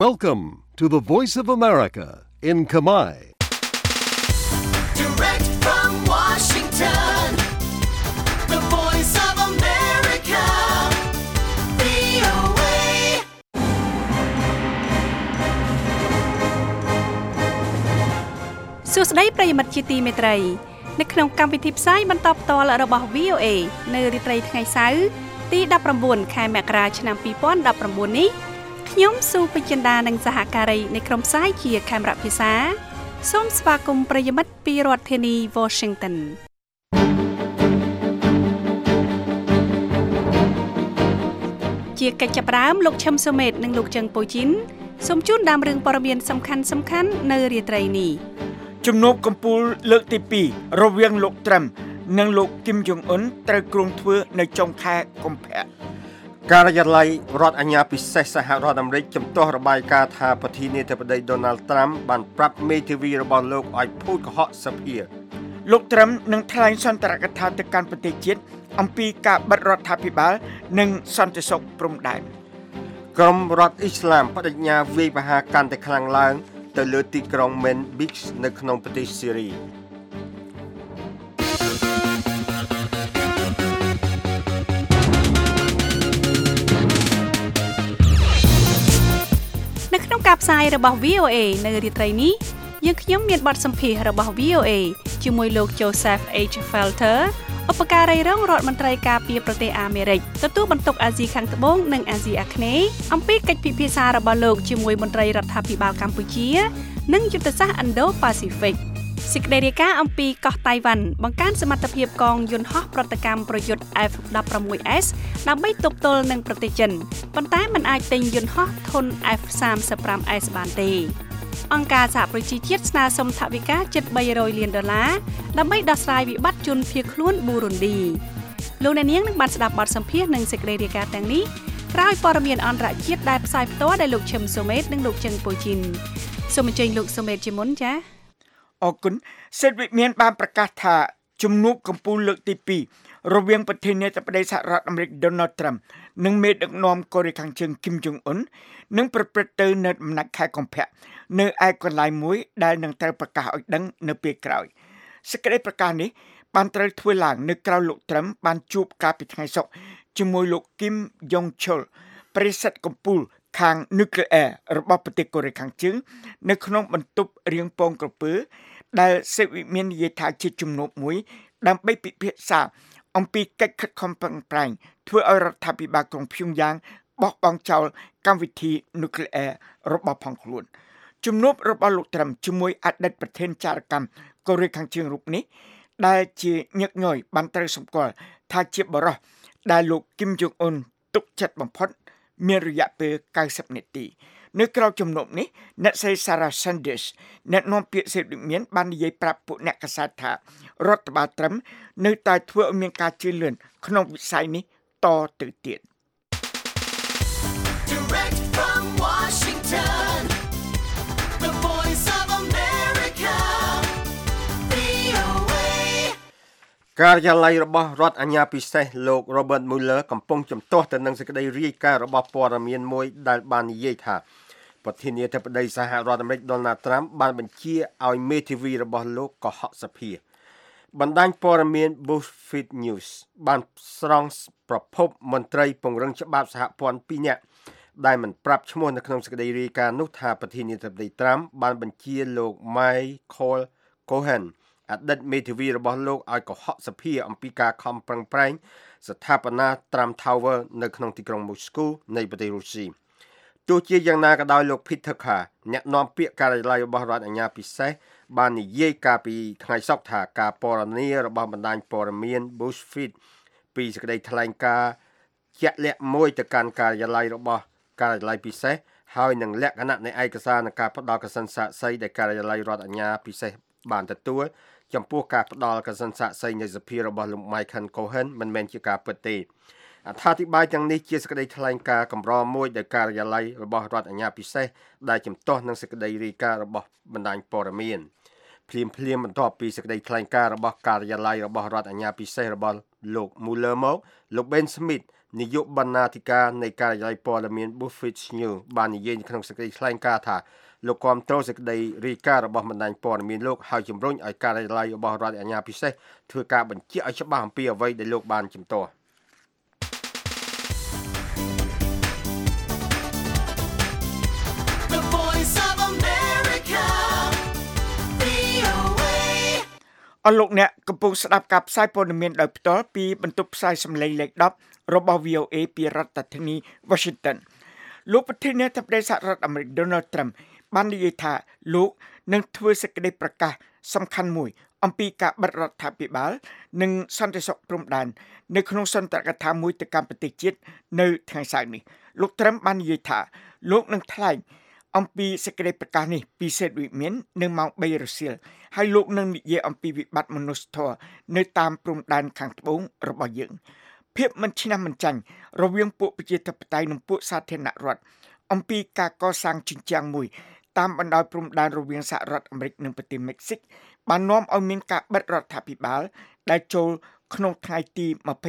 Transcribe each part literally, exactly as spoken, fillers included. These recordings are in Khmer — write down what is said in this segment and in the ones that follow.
Welcome to the Voice of America in Khmer. Direct from Washington, the Voice of America, វី អូ เอសួស្តីប្រិយមិត្តជាទីមេត្រីនៅក្នុងកម្មវិធីផ្សាយបន្តផ្ទាល់របស់ វី អូ เอ នៅរាត្រីថ្ងៃសៅរ៍ទីដប់ប្រាំបួនខែមករាឆ្នាំពីរពាន់ដប់ប្រាំបួននេះខ្ញុំស៊ូពេជ្រចិន្តានិងសហការីនៃក្រុមផ្សាយជាខេមរៈភាសាសូមស្វាគមន៍ប្រិយមិត្តពីរដ្ឋធានី Washington ជាកិច្ចចាប់ផ្ដើមលោកឈឹមសូមេតនិងលោកជឹងប៉ូជីនសូមជូនដើមរឿងព័ត៌មានសំខាន់សំខាន់នៅរាត្រីនេះជំនួបកំពូលលើកទីពីររវាងលោកត្រឹមនិងលោកគីមយ៉ុងអ៊ុនត្រូវគ្រោងធ្វើនៅចុងខែកុម្ភៈការិយាល័យរដ្ឋអាជ្ញាពិសេសសហរដ្ឋអាមេរិកជំទាស់របាយការណ៍ថាប្រធានាធិបតី Donald Trump បានប្រាប់មេធាវីរបស់លោកឲ្យភូតកុហកសភាលោកត្រឹមនឹងថ្លែងសន្ទរកថាទៅកាន់ប្រទេសជាតិអំពីការបិទរដ្ឋាភិបាលនិងសន្តិសុខព្រំដែនក្រុមរដ្ឋអ៊ីស្លាមបដិញ្ញាវាយប្រហារកាន់តែខ្លាំងឡើងទៅលើទីក្រុង Manbij នៅក្នុងប្រទេសស៊េរីនៅក្នុងការផ្សាយរបស់ វី អូ เอ នៅរាត្រីនេះយើងខ្ញុំមានបទសម្ភាសន៍របស់ វី អូ เอ ជាមួយលោក Joseph H. Felter ឧបការីរងរដ្ឋមន្ត្រីការពារប្រទេសអាមេរិកទទួលបន្ទុកអាស៊ីខាងត្បូងនិងអាស៊ីអាគ្នេយ៍អំពីកិច្ចពិភាក្សារបស់លោកជាមួយមន្ត្រីរដ្ឋាភិបាលកម្ពុជានិងយុទ្ធសាស្ត្រ Indo-Pacific សេចក្តីរាយការណ៍អំពីកោះតៃវ៉ាន់បង្កើនសមត្ថភាពកងយន្តហោះប្រតិកម្មប្រយុទ្ធ អេហ្វ ដប់ប្រាំមួយ អេស ដើម្បីទប់ទល់នឹងប្រទេសចិនប៉ុន្តែมันអាចទិញយន្តហោះធុន អេហ្វ សាមសិបប្រាំ អេស បានទេអង្គការសហប្រជាជាតិស្នើសុំថវិកាជិតបីរយលានដុល្លារដើម្បីដោះស្រាយវិបត្តិជនភៀសខ្លួនប៊ូរុនឌីលោកអ្នកនាងនឹងបានស្ដាប់បទសម្ភាសន៍និងសេចក្តីរាយការណ៍ទាំងនេះក្រោយព័ត៌មានអន្តរជាតិដែលផ្សាយផ្ទាល់ដោយលោកឈឹមសូមេតនិងលោកជឹងប៉ូជីនសូមអញ្ជើញលោកសូមេតជាមុនចា៎អរគុណសេដ្ឋវិមានបានប្រកាសថាជំនួបកំពូលលើកទីពីររវាងប្រធានាធិបតីសហរដ្ឋអាមេរិក Donald Trump និងមេដឹកនាំកូរ៉េខាងជើង Kim Jong Un នឹងប្រព្រឹត្តទៅនៅដំណាច់ខែកុម្ភៈនៅឯកន្លែងមួយដែលនឹងត្រូវប្រកាសឲ្យដឹងនៅពេលក្រោយសេចក្តីប្រកាសនេះបានត្រូវធ្វើឡើងនៅក្រៅលោក Trump បានជួបកាលពីថ្ងៃសុក្រជាមួយលោក Kim Jong Chol ប្រធានកំពូលខាង Nuclear របស់ប្រទេសកូរ៉េខាងជើងនៅក្នុងបន្ទប់រៀងពងក្រពើដែលសេវិមាននិយាយថាជាជំនួបមួយដើម្បីពិភាក្សាអំពីកិច្ចខិតខំប្រឹងប្រែងធ្វើឲ្យរដ្ឋាភិបាលក្រុងព្យុងយ៉ាងបោះបង់ចោលកម្មវិធី Nuclear របស់ផងខ្លួនជំនួបរបស់លោកត្រឹមជាមួយអតីតប្រធានចារកម្មកូរ៉េខាងជើងរូបនេះដែលជាញឹកញយបានត្រូវសម្គាល់ថាជាបរិះដែលលោក Kim Jong Un ទុកចិត្តបំផុតមានរយៈពេលកៅសិបនាទីនៅក្រៅជំនុំនេះអ្នកស្រី Sarah Sanders អ្នកនាំពាក្យសេដ្ឋវិមានបាននិយាយប្រាប់ពួកអ្នកកាសែតថារដ្ឋបាលត្រឹមនៅតែធ្វើឲ្យមានការជឿនលឿនក្នុងវិស័យនេះតទៅទៀត Direct from Washington, the Voice of America, វី អូ เอការិយាល័យរបស់រដ្ឋអាជ្ញាពិសេសលោក Robert Mueller កំពុងជំទាស់ទៅនឹងសេចក្តីរាយការណ៍របស់ព័ត៌មានមួយដែលបាននិយាយថាប្រធានាធិបតីសហរដ្ឋអាមេរិក Donald Trump បានបញ្ជាឲ្យមេធាវីរបស់លោកកុហកសភាបណ្ដាញព័ត៌មាន BuzzFeed News បានស្រង់ប្រភពមន្ត្រីពង្រឹងច្បាប់សហព័ន្ធពីរនាក់ដែលមិនប្រាប់ឈ្មោះនៅក្នុងសេចក្តីរាយការណ៍នោះថាប្រធានាធិបតី Trump បានបញ្ជាលោក Michael Cohen អតីតមេធាវីរបស់លោកឲ្យកុហកសភាអំពីការខំប្រឹងប្រែងស្ថាបនា Trump Tower នៅក្នុងទីក្រុង Moscow នៃប្រទេសរុស្ស៊ីទោះជាយ៉ាងណាក៏ដោយលោក Peter Carr អ្នកនាំពាក្យការិយាល័យរបស់រដ្ឋអាជ្ញាពិសេសបាននិយាយកាលពីថ្ងៃសុក្រថាការពណ៌នារបស់បណ្ដាញព័ត៌មាន BuzzFeed ពីសេចក្តីថ្លែងការណ៍ជាក់លាក់មួយទៅកាន់ការិយាល័យរបស់ការិយាល័យពិសេសហើយនឹងលក្ខណៈនៃឯកសារនៃការផ្ដល់កសិនសាកសីដែលការិយាល័យរដ្ឋអាជ្ញាពិសេសបានទទួលចំពោះការផ្ដល់កសិនសាកសីនៃសភារបស់លោក Michael Cohen មិនមែនជាការពិតទេអត្ថាធិប្បាយទាំងនេះជាសេចក្តីថ្លែងការណ៍កម្រមួយដោយការិយាល័យរបស់រដ្ឋអាជ្ញាពិសេសដែលជំទាស់នឹងសេចក្តីរាយការណ៍របស់បណ្ដាញព័ត៌មានភ្លាមភ្លាមបន្ទាប់ពីសេចក្តីថ្លែងការណ៍របស់ការិយាល័យរបស់រដ្ឋអាជ្ញាពិសេសរបស់លោក Mueller មកលោក Ben Smith នាយកបណ្ណាធិការនៃការិយាល័យព័ត៌មាន Buffett News បាននិយាយក្នុងសេចក្តីថ្លែងការណ៍ថាលោកគាំទ្រសេចក្តីរាយការណ៍របស់បណ្ដាញព័ត៌មានលោកហើយជំរុញឲ្យការិយាល័យរបស់រដ្ឋអាជ្ញាពិសេសធ្វើការបញ្ជាក់ឲ្យច្បាស់អំពីអ្វីដែលលោកបានជំទាស់ The voice of America, វី អូ เอអស់លោកអ្នកកំពុងស្ដាប់ការផ្សាយព័ត៌មានដោយផ្ទាល់ពីបន្ទប់ផ្សាយសំឡេងលេខដប់របស់ វី អូ เอ ពីរដ្ឋធានី Washington លោកប្រធានាធិបតីសហរដ្ឋអាមេរិក Donald Trump បាននិយាយថាលោកនឹងធ្វើសេចក្តីប្រកាសសំខាន់មួយអំពីការបិទរដ្ឋាភិបាលនិងសន្តិសុខព្រំដែននៅក្នុងសន្ទរកថាមួយទៅកាន់ប្រទេសជាតិនៅថ្ងៃសៅរ៍នេះលោក Trump បាននិយាយថាលោកនឹងថ្លែងអំពីសេចក្តីប្រកាសនេះពីសេតវិមាននៅម៉ោង 3 រសៀលហើយលោកនឹងនិយាយអំពីវិបត្តិមនុស្សធម៌នៅតាមព្រំដែនខាងត្បូងរបស់យើងភាពមិនឈ្នះមិនចាញ់រវាងពួកប្រជាធិបតេយ្យនិងពួកសាធារណរដ្ឋអំពីការកសាងជញ្ជាំងមួយតាមបណ្ដោយព្រំដែនរវាងសហរដ្ឋអាមេរិកនិងប្រទេសមិចស៊ិកបាននាំឲ្យមានការបិទរដ្ឋាភិបាលដែលចូលក្នុងថ្ងៃទី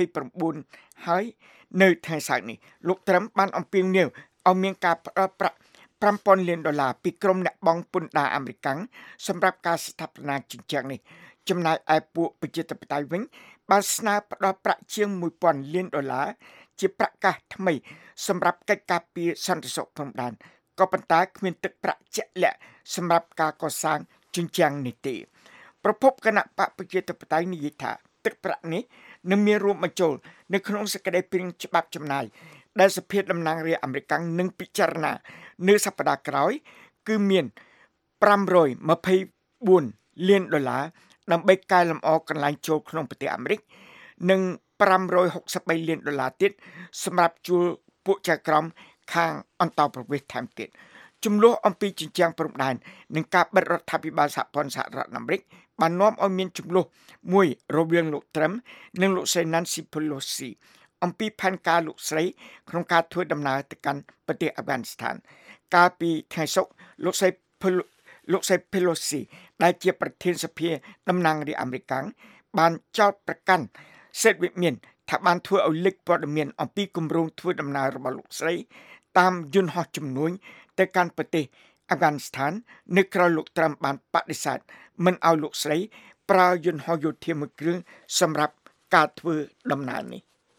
29 ហើយនៅថ្ងៃសៅរ៍នេះលោក Trump បានអំពាវនាវឲ្យមានការផ្ដល់ប្រាក់ five thousand លានដុល្លារពីក្រុមអ្នកបង់ពន្ធដារអាមេរិកសម្រាប់ការស្ថាបនាជញ្ជាំងនេះចំណែកឯពួកប្រជាធិបតេយ្យវិញបានស្នើផ្ដល់ប្រាក់ជាង one thousand លានដុល្លារជាប្រាក់កាសថ្មីសម្រាប់កិច្ចការពារសន្តិសុខព្រំដែនក៏ប៉ុន្តែគ្មានទឹកប្រាក់ជាក់លាក់សម្រាប់ការកសាងជញ្ជាំងនេះទេប្រពន្ធគណៈបកប្រជាធិបតេយ្យនិយាយថាទឹកប្រាក់នេះនឹងមានរួមបញ្ចូលនៅក្នុងសេចក្តីព្រាងច្បាប់ចំណាយដែលសភាតំណាងរាស្ត្រអាមេរិកនឹងពិចារណានៅសប្តាហ៍ក្រោយគឺមាន five hundred twenty-four លានដុល្លារដើម្បីកែលម្អកន្លែងចូលក្នុងប្រទេសអាមេរិកនិង five hundred sixty-three លានដុល្លារទៀតសម្រាប់ជួលពួកចៅក្រមខាងអន្តរប្រវេសន៍ថែមទៀតចំនួនអំពីជញ្ជាំងព្រំដែននិងការបិទរដ្ឋាភិបាលសហព័ន្ធសហរដ្ឋអាមេរិកបាននាំឲ្យមានចំនួនមួយរវាងលោក Trump និងលោកស្រី Nancy Pelosi អំពីផែនការលោកស្រីក្នុងការធ្វើដំណើរទៅកាន់ប្រទេសអាហ្វហ្គានីស្ថានកាលពីថ្ងៃសុក្រលោកស្រីលោកស្រី Pelosi ដែលជាប្រធានសភាតំណាងរាស្ត្រអាមេរិកបានចោទប្រកាន់សេតវិមានថាបានធ្វើឲ្យលេចព័ត៌មានអំពីគម្រោងធ្វើដំណើររបស់លោកស្រីតាមយន្តហោះជំនួញទៅកាន់ប្រទេសអាហ្វហ្គានីស្ថាននៅក្រៅលោក Trump បានបដិសេធមិនឲ្យលោកស្រីប្រើយន្តហោះយោធាមួយគ្រឿងសម្រាប់ការធ្វើដំណើរនេះ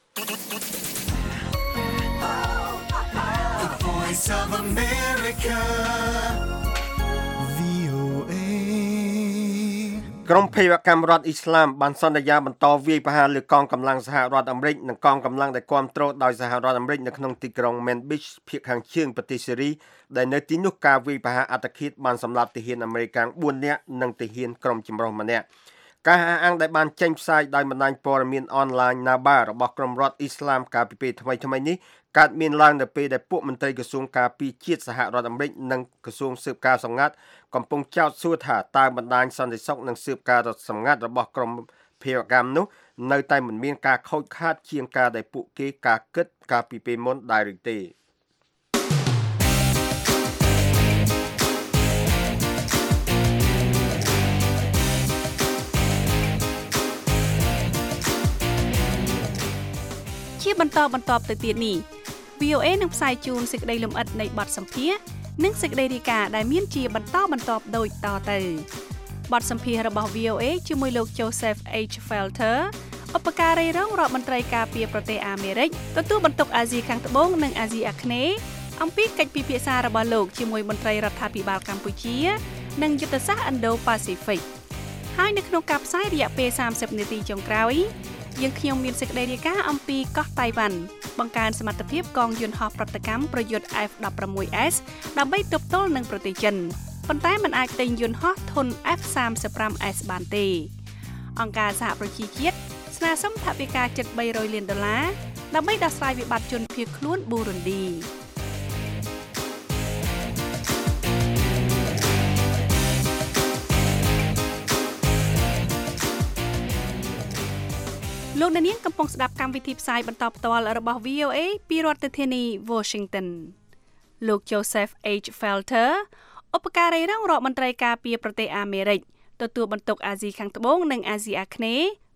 The voice of America, វី អូ เอក្រុមភេរវកម្មរដ្ឋអ៊ីស្លាមបានសន្យាបន្តវាយប្រហារលើកងកម្លាំងសហរដ្ឋអាមេរិកនិងកងកម្លាំងដែលគាំទ្រដោយសហរដ្ឋអាមេរិកនៅក្នុងទីក្រុង Manbij ភាគខាងជើងប្រទេសសេរីដែលនៅទីនោះការវាយប្រហារអត្តឃាតបានសម្លាប់ទាហានអាមេរិកfourនាក់និងទាហានក្រុមចម្រុះម្នាក់ការអះអាងដែលបានចេញផ្សាយដោយបណ្ដាញព័ត៌មានអនឡាញ Naba របស់ក្រុមរដ្ឋអ៊ីស្លាមកាលពីពេលថ្មីៗនេះកើតមានឡើងនៅពេលដែលពួកមន្ត្រីក្រសួងការពារជាតិសហរដ្ឋអាមេរិកនិងក្រសួងស៊ើបការសម្ងាត់កំពុងចោទសួរថាតើបណ្ដាញសន្តិសុខនិងស៊ើបការសម្ងាត់របស់ក្រុមភេរវកម្មនោះនៅតែមិនមានការខូចខាតជាងការដែលពួកគេការគិតកាលពីពេលមុនដែរឬទេជាបន្តបន្តទៅទៀតនេះ វី អូ เอ នឹងផ្សាយជូនសេចក្តីលម្អិតនៃបទសម្ភាសន៍និងសេចក្តីរាយការណ៍ដែលមានជាបន្តបន្ទាប់ដូចតទៅបទសម្ភាសន៍របស់ វី អូ เอ ជាមួយលោក Joseph H. Felter ឧបការីរងរដ្ឋមន្ត្រីការពារប្រទេសអាមេរិកទទួលបន្ទុកអាស៊ីខាងត្បូងនិងអាស៊ីអាគ្នេយ៍អំពីកិច្ចពិភាក្សារបស់លោកជាមួយមន្ត្រីរដ្ឋាភិបាលកម្ពុជានិងយុទ្ធសាស្ត្រ Indo-Pacific ហើយនៅក្នុងការផ្សាយរយៈពេលthirtyនាទីចុងក្រោយយើងខ្ញុំមានសេចក្តីរាយការណ៍អំពីកោះតៃវ៉ាន់បង្កើនសមត្ថភាពកងយន្តហោះប្រតិកម្មប្រយុទ្ធ F sixteen S ដើម្បីទប់ទល់នឹងប្រទេសចិនប៉ុន្តែมันអាចទិញយន្តហោះធុន F thirty-five S បានទេអង្គការសហប្រជាជាតិស្នើសុំថវិកាជិតthree hundredលានដុល្លារដើម្បីដោះស្រាយវិបត្តិជនភៀសខ្លួនប៊ូរុនឌីលោកអ្នកនាងកំពុងស្ដាប់កម្មវិធីផ្សាយបន្តផ្ទាល់របស់ វី អូ เอ ពីរដ្ឋធានី Washington លោក Joseph H. Felter ឧបការីរងរដ្ឋមន្ត្រីការពារប្រទេសអាមេរិកទទួលបន្ទុកអាស៊ីខាងត្បូងនិងអាស៊ីអាគ្នេយ៍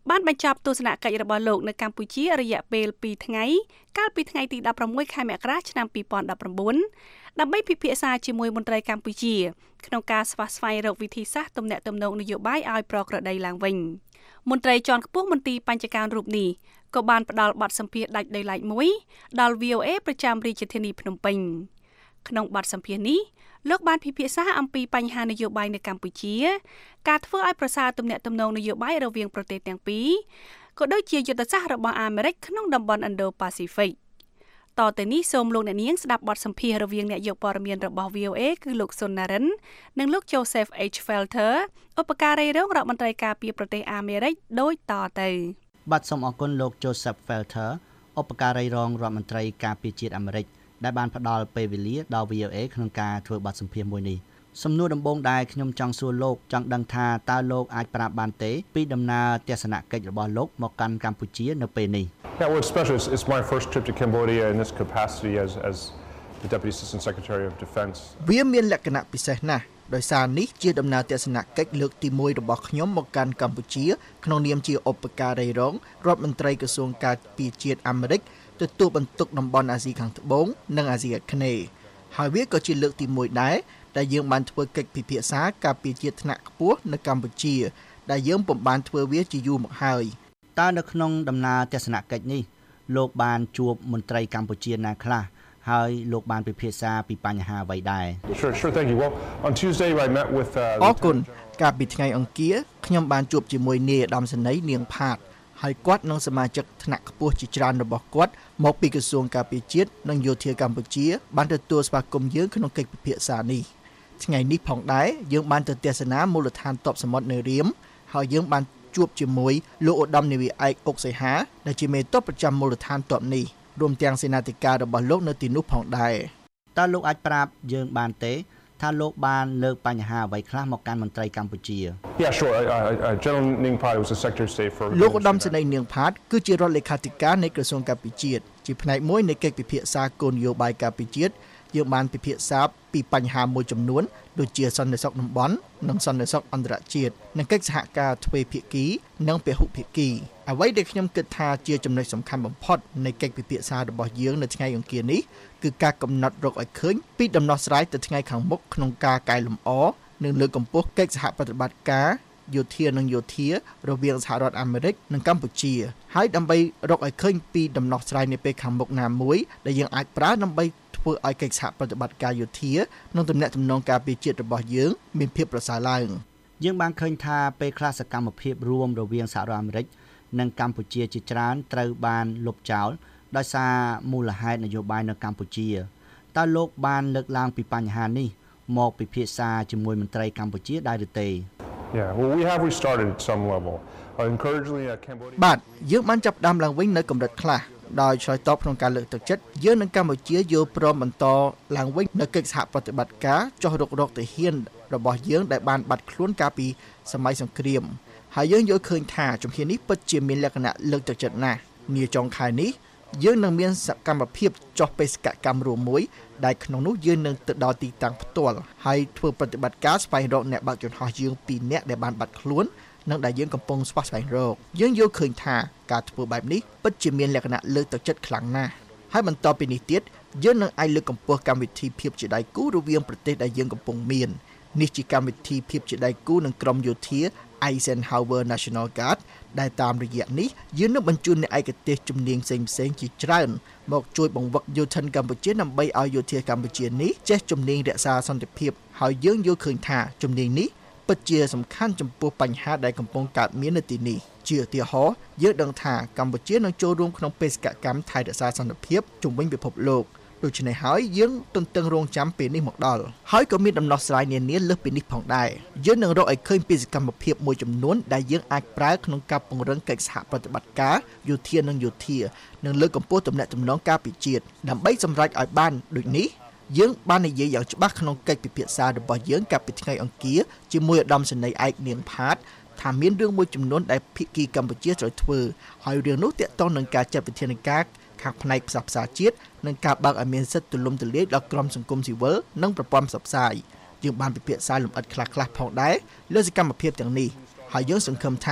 បានបញ្ចប់ទស្សនកិច្ចរបស់លោកនៅកម្ពុជារយៈពេលពីរថ្ងៃកាលពីថ្ងៃទីដប់ប្រាំមួយខែមករាឆ្នាំពីរពាន់ដប់ប្រាំបួនដើម្បីពិភាក្សាជាមួយមន្ត្រីកម្ពុជាក្នុងការស្វាស្វែងរកវិធីសាស្ត្រទំនាក់ទំនងនយោបាយឲ្យប្រក្រតីឡើងវិញមន្ត្រីជាន់ខ្ពស់មន្ទីរបញ្ចការរូបនេះក៏បានផ្ដល់បទសម្ភាសន៍ដាច់ដោយឡែកមួយដល់ វី អូ អេ ប្រចាំរាជធានីភ្នំពេញក្នុងបទសម្ភាសន៍នេះលោកបានពិភាក្សាអំពីបញ្ហានយោបាយនៅកម្ពុជាការធ្វើឲ្យប្រសើរទំនាក់ទំនងនយោបាយរវាងប្រទេសទាំងពីរក៏ដូចជាយុទ្ធសាស្ត្ររបស់អាមេរិកក្នុងតំបន់ Indo-Pacific តទៅនេះសូមលោកអ្នកនាងស្ដាប់បទសម្ភាសន៍រវាងអ្នកយកព័ត៌មានរបស់ វី អូ អេ គឺលោកសុនណារិននិងលោក Joseph H. Felter ឧបការីរងរដ្ឋមន្ត្រីការពារប្រទេសអាមេរិកដូចតទៅបាទសូមអរគុណលោក Joseph Felter ឧបការីរងរដ្ឋមន្ត្រីការពារជាតិអាមេរិកដែលបានផ្ដល់ពេលវេលាដល់ វី អូ អេ ក្នុងការធ្វើបទសម្ភាសន៍មួយនេះសំណួរដំបូងដែលខ្ញុំចង់សួរលោកចង់ដឹងថាតើលោកអាចប្រាប់បានទេពីដំណើរទស្សនកិច្ចរបស់លោកមកកាន់កម្ពុជានៅពេលនេះ Yeah, well, it's special. It's, it's my first trip to Cambodia in this capacity as as the Deputy Assistant Secretary of Defense. វាមានលក្ខណៈពិសេសណាស់ដោយសារនេះជាដំណើរទស្សនកិច្ចលើកទីមួយរបស់ខ្ញុំមកកាន់កម្ពុជាក្នុងនាមជាឧបការីរងរដ្ឋមន្ត្រីក្រសួងការពារជាតិអាមេរិកទទួលបន្ទុកតំបន់អាស៊ីខាងត្បូងនិងអាស៊ីអាគ្នេយ៍ហើយវាក៏ជាលើកទីមួយដែរដែលយើងបានធ្វើកិច្ចពិភាក្សាការពារជាតិថ្នាក់ខ្ពស់នៅកម្ពុជាដែលយើងពុំបានធ្វើវាជាយូរមកហើយតើនៅក្នុងដំណើរទស្សនកិច្ចនេះលោកបានជួបមន្ត្រីកម្ពុជាណាខ្លះហើយលោកបានពិភាក្សាពីបញ្ហាអ្វីដែរ Sure, sure, thank you. Well, on Tuesday I met with uh អរគុណកាលពីថ្ងៃអង្គារខ្ញុំបានជួបជាមួយនាយឧត្តមសេនីយ៍នាងផាតហើយគាត់និងសមាជិកថ្នាក់ខ្ពស់ជាច្រើនរបស់គាត់មកពីក្រសួងការពារជាតិនិងយោធាកម្ពុជាបានទទួលស្វាគមន៍យើងក្នុងកិច្ចពិភាក្សានេះថ្ងៃនេះផងដែរយើងបានទៅទស្សនាមូលដ្ឋានទ័ពសមុទ្រនៅរៀមហើយយើងបានជួបជាមួយលោកឧត្តមនាវីឯកអុកសីហាដែលជាមេទ័ពប្រចាំមូលដ្ឋានទ័ពនេះរួមទាំងសេនាធិការរបស់លោកនៅទីនោះផងដែរតើលោកអាចប្រាប់យើងបានទេថាលោកបានលើកបញ្ហាអ្វីខ្លះមកកាន់មន្ត្រីកម្ពុជា Yeah, sure. I, I, I, General Ning Phai was the Secretary of State for លោកឧត្តមសេនីយ៍នាងផាតគឺជារដ្ឋលេខាធិការនៃក្រសួងការពារជាតិជាផ្នែកមួយនៃកិច្ចពិភាក្សាគោលនយោបាយការពារជាតិយើងបានពិភាក្សាពីបញ្ហាមួយចំនួនដូចជាសន្តិសុខតំបន់និងសន្តិសុខអន្តរជាតិនិងកិច្ចសហការទ្វេភាគីនិងពហុភាគីអ្វីដែលខ្ញុំគិតថាជាចំណុចសំខាន់បំផុតនៃកិច្ចពិភាក្សារបស់យើងនៅថ្ងៃអង្គារនេះគឺការកំណត់រកឲ្យឃើញពីដំណោះស្រាយទៅថ្ងៃខាងមុខក្នុងការកែលម្អនិងលើកកម្ពស់កិច្ចសហប្រតិបត្តិការយោធានិងយោធារវាងសហរដ្ឋអាមេរិកនិងកម្ពុជាហើយដើម្បីរកឲ្យឃើញពីដំណោះស្រាយនាពេលខាងមុខណាមួយដែលយើងអាចប្រើដើម្បីធ្វើឲ្យកិច្ចសហប្រតិបត្តិការយោធានិងទំនាក់ទំនងការពារជាតិរបស់យើងមានភាពប្រសើរឡើងយើងបានឃើញថាពេលខ្លះសកម្មភាពរួមរវាងសហរដ្ឋអាមេរិកនិងកម្ពុជាជាច្រើនត្រូវបានលុបចោលដោយសារមូលហេតុនយោបាយនៅកម្ពុជាតើលោកបានលើកឡើងពីបញ្ហានេះមកពិភាក្សាជាមួយមន្ត្រីកម្ពុជាដែរឬទេ Yeah, well, we have restarted at some level. Uh, encouragingly, uh, Cambodia. បាទយើងបានចាប់ផ្ដើមឡើងវិញនៅកម្រិតខ្លះដោយឆ្លើយតបក្នុងការលើកទឹកចិត្តយើងនិងកម្ពុជាយល់ព្រមបន្តឡើងវិញនៅកិច្ចសហប្រតិបត្តិការចុះរុករកទាហានរបស់យើងដែលបានបាត់ខ្លួនកាលពីសម័យសង្គ្រាមហើយយើងយល់ឃើញថាជំហាននេះពិតជាមានលក្ខណៈលើកទឹកចិត្តណាស់នាចុងខែនេះយើងនឹងមានសកម្មភាពចុះបេសកកម្មរួមមួយដែលក្នុងនោះយើងនឹងទៅដល់ទីតាំងផ្ទាល់ហើយធ្វើប្រតិបត្តិការស្វែងរកអ្នកបើកយន្តហោះយើងពីរនាក់ដែលបានបាត់ខ្លួននិងដែលយើងកំពុងស្វះស្វែងរកយើងយល់ឃើញថាការធ្វើបែបនេះពិតជាមានលក្ខណៈលើកទឹកចិត្តខ្លាំងណាស់ហើយបន្តពីនេះទៀតយើងនឹងអាចលើកកម្ពស់កម្មវិធីភាពជាដៃគូរវាងប្រទេសដែលយើងកំពុងមាននេះជាកម្មវិធីភាពជាដៃគូនឹងក្រុមយោធា Eisenhower National Guard ដែលតាមរយៈនេះយើងនឹងបញ្ជូនអ្នកឯកទេសជំនាញផ្សេងៗជាច្រើនមកជួយបង្វឹកយោធិនកម្ពុជាដើម្បីឲ្យយោធាកម្ពុជានេះចេះជំនាញរក្សាសន្តិភាពហើយយើងយល់ឃើញថាជំនាញនេះពិតជាសំខាន់ចំពោះបញ្ហាដែលកំពុងកើតមាននៅទីនេះជាឧទាហរណ៍យើងដឹងថាកម្ពុជានឹងចូលរួមក្នុងបេសកកម្មថែរក្សាសន្តិភាពជុំវិញពិភពលោកដូច្នេះហើយយើងទន្ទឹងរង់ចាំពេលនេះមកដល់ហើយក៏មានដំណោះស្រាយនានាលើសពីនេះផងដែរយើងនឹងរកឲ្យឃើញពីសកម្មភាពមួយចំនួនដែលយើងអាចប្រើក្នុងការពង្រឹងកិច្ចសហប្រតិបត្តិការយោធានិងយោធានិងលើកកម្ពស់ទំនាក់ទំនងការពារជាតិដើម្បីសម្រេចឲ្យបានដូចនេះយើងបាននិយាយយ៉ាងច្បាស់ក្នុងកិច្ចពិភាក្សារបស់យើងកាលពីថ្ងៃអង្គារជាមួយឧត្តមសេនីយ៍ឯកនាងផាតថាមានរឿងមួយចំនួនដែលភាគីកម្ពុជាត្រូវធ្វើហើយរឿងនោះទាក់ទងនឹងការចាត់វិធានការខាងផ្នែកផ្សព្វផ្សាយជាតិនិងការបើកឲ្យមានសិទ្ធិទូលំទូលាយដល់ក្រុមសង្គមស៊ីវិលនិងប្រព័ន្ធផ្សព្វផ្សាយយើងបានពិភាក្សាលម្អិតខ្លះៗផងដែរលើសកម្មភាពទាំងនេះហើយយើងសង្ឃឹមថា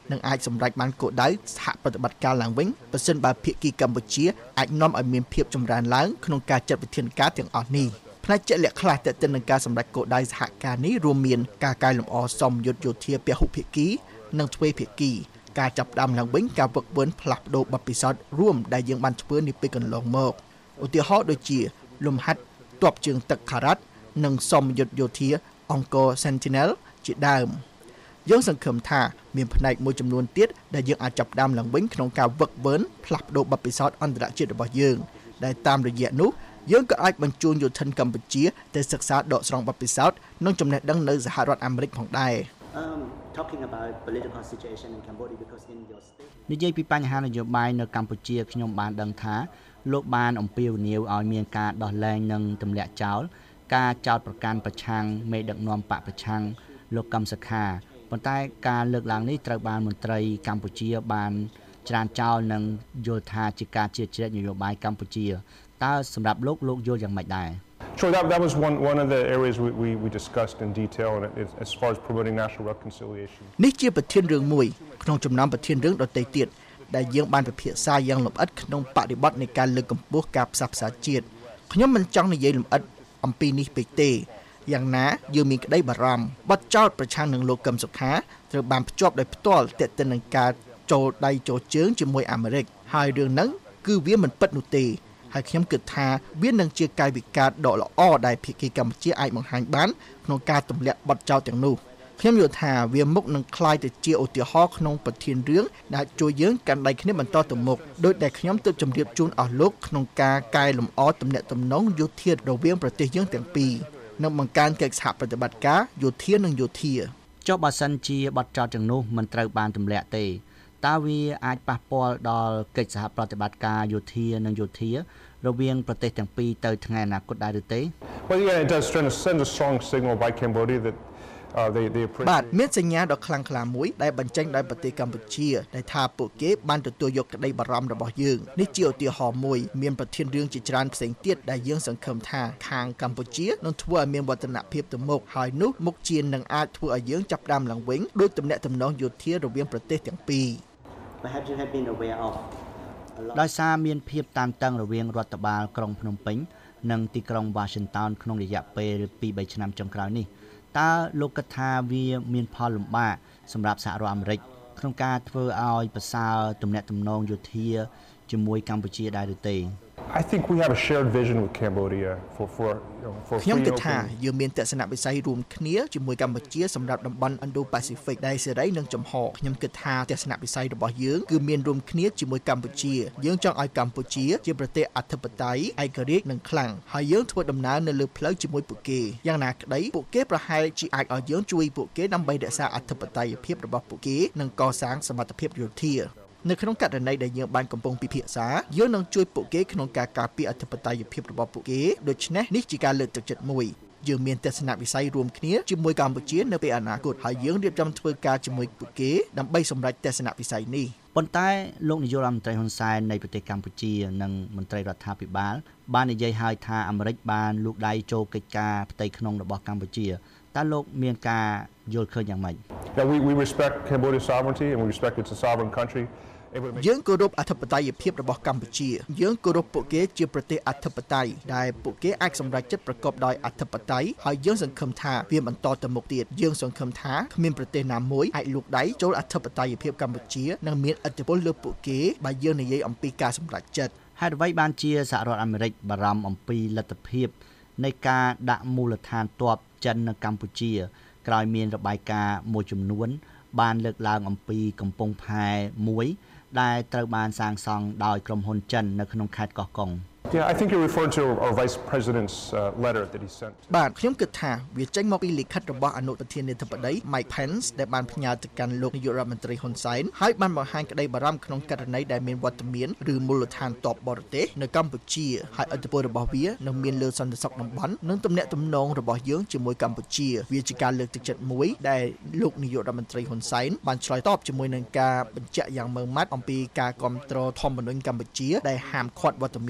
នឹងអាចសម្រេចបានគោលដៅសហប្រតិបត្តិការឡើងវិញប្រសិនបើភាគីកម្ពុជាអាចនាំឲ្យមានភាពចម្រើនឡើងក្នុងការចាត់វិធានការទាំងអស់នេះផ្នែកជាក់លាក់ខ្លះទាក់ទិននឹងការសម្រេចគោលដៅសហការនេះរួមមានការកែលម្អសមយុទ្ធយោធាពហុភាគីនិងទ្វេភាគីការចាប់ផ្ដើមឡើងវិញការវឹកវើផ្លាស់ប្ដូរបទពិសោធន៍រួមដែលយើងបានធ្វើនាពេលកន្លងមកឧទាហរណ៍ដូចជាលំហាត់ទ័ពជើងទឹកខារ៉ាត់និងសមយុទ្ធយោធាអង្គរ Sentinel ជាដើមយើងសង្ឃឹមថាមានផ្នែកមួយចំនួនទៀតដែលយើងអាចចាប់ផ្ដើមឡើងវិញក្នុងការវឹកវើផ្លាស់ប្ដូរបទពិសោធន៍អន្តរជាតិរបស់យើងដែលតាមរយៈនោះយើងក៏អាចបញ្ជូនយោធិនកម្ពុជាទៅសិក្សាដកស្រង់បទពិសោធន៍និងចំណេះដឹងនៅសហរដ្ឋអាមេរិកផងដែរ Um talking about political situation in Cambodia because in your state និយាយពីបញ្ហានយោបាយនៅកម្ពុជាខ្ញុំបានដឹងថាលោកបានអំពាវនាវឲ្យមានការដោះលែងនិងទម្លាក់ចោលការចោទប្រកាន់ប្រឆាំងមេដឹកនាំបកប្រឆាំងលោកកឹមសុខាប៉ុន្តែការលើកឡើងនេះត្រូវបានមន្ត្រីកម្ពុជាបានច្រានចោលនិងយល់ថាជាការជឿជ្រែកនយោបាយកម្ពុជាតើសម្រាប់លោកលោកយល់យ៉ាងម៉េចដែរ Sure, that, that was one, one of the areas we, we, we discussed in detail and it, as far as promoting national reconciliation. នេះជាប្រធានរឿងមួយក្នុងចំណោមប្រធានរឿងដទៃទៀតដែលយើងបានពិភាក្សាយ៉ាងលម្អិតក្នុងបរិបទនៃការលើកកម្ពស់ការផ្សះផ្សាជាតិខ្ញុំមិនចង់និយាយលម្អិតអំពីនេះពេកទេយ៉ាងណាយើងមានក្តីបារម្ភបទចោទប្រឆាំងនឹងលោកកឹមសុខាត្រូវបានភ្ជាប់ដោយផ្ទាល់ទាក់ទិននឹងការចូលដៃចូលជើងជាមួយអាមេរិកហើយរឿងហ្នឹងគឺវាមិនពិតនោះទេហើយខ្ញុំគិតថាវានឹងជាកាយវិការដ៏ល្អដែលភាគីកម្ពុជាអាចបង្ហាញបានក្នុងការទម្លាក់បទចោទទាំងនោះខ្ញុំយល់ថាវាមុខនឹងคล้ายទៅជាឧទាហរណ៍ក្នុងប្រធានរឿងដែលជួយយើងកាន់ដៃគ្នាបន្តទៅមុខដោយដែលខ្ញុំទើបជម្រាបជូនអស់លោកក្នុងការកែលម្អទំនាក់ទំនងយោធារវាងប្រទេសយើងទាំងពីរនិងបង្កើនកិច្ចសហប្រតិបត្តិការយោធានិងយោធាចុះបើសិនជាបទចោទទាំងនោះមិនត្រូវបានទម្លាក់ទេតើវាអាចប៉ះពាល់ដល់កិច្ចសហប្រតិបត្តិការយោធានិងយោធារវាងប្រទេសទាំងពីរទៅថ្ងៃអនាគតដែរឬទេ Well, yeah, it does send a strong signal by Cambodia that uh, they they appreciate បាទមានសញ្ញាដ៏ខ្លាំងក្លាមួយដែលបញ្ចេញដោយប្រទេសកម្ពុជាដែលថាពួកគេបានទទួលយកក្តីបារម្ភរបស់យើងនេះជាឧទាហរណ៍មួយមានប្រធានរឿងជាច្រើនផ្សេងទៀតដែលយើងសង្ឃឹមថាខាងកម្ពុជានឹងធ្វើឲ្យមានវឌ្ឍនភាពទៅមុខហើយនោះមុខជានឹងអាចធ្វើឲ្យយើងចាប់ផ្ដើមឡើងវិញដោយទំនាក់ទំនងយោធារវាងប្រទេសទាំងពីរ Perhaps you have been aware of ដោយសារមានភាពតានតឹងរវាងរដ្ឋបាលក្រុងភ្នំពេញនិងទីក្រុង Washington ក្នុងរយៈពេល ពីរបី ឆ្នាំចុងក្រោយនេះតើលោកគិតថាវាមានផលលំបាកសម្រាប់សហរដ្ឋអាមេរិកក្នុងការធ្វើឲ្យប្រសើរទំនាក់ទំនងយោធាជាមួយកម្ពុជាដែរឬទេ I think we have a shared vision with Cambodia for for you know for ខ្ញុំគិតថាយើងមានទស្សនវិស័យរួមគ្នាជាមួយកម្ពុជាសម្រាប់តំបន់ Indo-Pacific ដែលសេរីនិងចំហខ្ញុំគិតថាទស្សនវិស័យរបស់យើងគឺមានរួមគ្នាជាមួយកម្ពុជាយើងចង់ឲ្យកម្ពុជាជាប្រទេសអធិបតេយ្យឯករាជ្យនិងខ្លាំងហើយយើងធ្វើដំណើរនៅលើផ្លូវជាមួយពួកគេយ៉ាងណាក្តីពួកគេប្រហែលជាអាចឲ្យយើងជួយពួកគេដើម្បីរក្សាអធិបតេយ្យភាពរបស់ពួកគេនិងកសាងសមត្ថភាពយោធានៅក្នុងករណីដែលយើងបានកំពុងពិភាក្សាយើងនឹងជួយពួកគេក្នុងការការពារអធិបតេយ្យភាពរបស់ពួកគេដូច្នេះនេះជាការលើកទឹកចិត្តមួយយើងមានទស្សនវិស័យរួមគ្នាជាមួយកម្ពុជានៅពេលអនាគតហើយយើងរៀបចំធ្វើការជាមួយពួកគេដើម្បីសម្រេចទស្សនវិស័យនេះប៉ុន្តែលោកនាយករដ្ឋមន្ត្រីហ៊ុនសែននៃប្រទេសកម្ពុជានិងមន្ត្រីរដ្ឋាភិបាលបាននិយាយឲ្យថាអាមេរិកបានលូកដៃចូលកិច្ចការផ្ទៃក្នុងរបស់កម្ពុជាតើលោកមានការយល់ឃើញយ៉ាងម៉េច Yeah, we we respect Cambodia's sovereignty and we respect it's a sovereign country. យើងគោរពអធិបតេយ្យភាពរបស់កម្ពុជាយើងគោរពពួកគេជាប្រទេសអធិបតេយ្យដែលពួកគេអាចសម្រេចចិត្តប្រកបដោយអធិបតេយ្យហើយយើងសង្ឃឹមថាវាបន្តទៅមុខទៀតយើងសង្ឃឹមថាគ្មានប្រទេសណាមួយអាចលូកដៃចូលអធិបតេយ្យភាពកម្ពុជានិងមានឥទ្ធិពលលើពួកគេបើយើងនិយាយអំពីការសម្រេចចិត្តហេតុអ្វីបានជាសហរដ្ឋអាមេរិកបារម្ភអំពីលទ្ធភាពនៃការដាក់មូលដ្ឋានទ័ពចិននៅកម្ពុជាក្រោយមានរបាយការណ៍មួយចំនួនបានលើកឡើងអំពីកំពង់ផែមួយដែលត្រូវបានសាងសង់ដោយក្រុមហ៊ុនចិននៅក្នុងខេត្តកោះកុង Yeah, I think you're referring to our Vice President's uh, letter that he sent. បាទខ្ញុំគិតថាវាចេញមកពីលិខិតរបស់អនុប្រធានាធិបតី Mike Pence ដែលបានផ្ញើទៅកាន់លោកនាយករដ្ឋមន្ត្រីហ៊ុនសែនហើយបានបង្ហាញក្តីបារម្ភក្នុងករណីដែលមានវត្តមានឬមូលដ្ឋានទ័ពបរទេសនៅកម្ពុជាហើយឥទ្ធិពលរបស់វានឹងមានលើសន្តិសុខតំបន់និងទំនាក់ទំនងរបស់យើងជាមួយកម្ពុជាវាជាការលើកទឹកចិត្តមួយដែលលោកនាយករដ្ឋមន្ត្រីហ៊ុនសែនបានឆ្លើយតបជាមួយនឹងការបញ្ជាក់យ៉ាងម៉ឺងម៉ាត់អំពីការគ្រប់គ្រងធម្មនុញ្ញកម្ពុជាដែលហាមឃាត់វត្តមានយោធា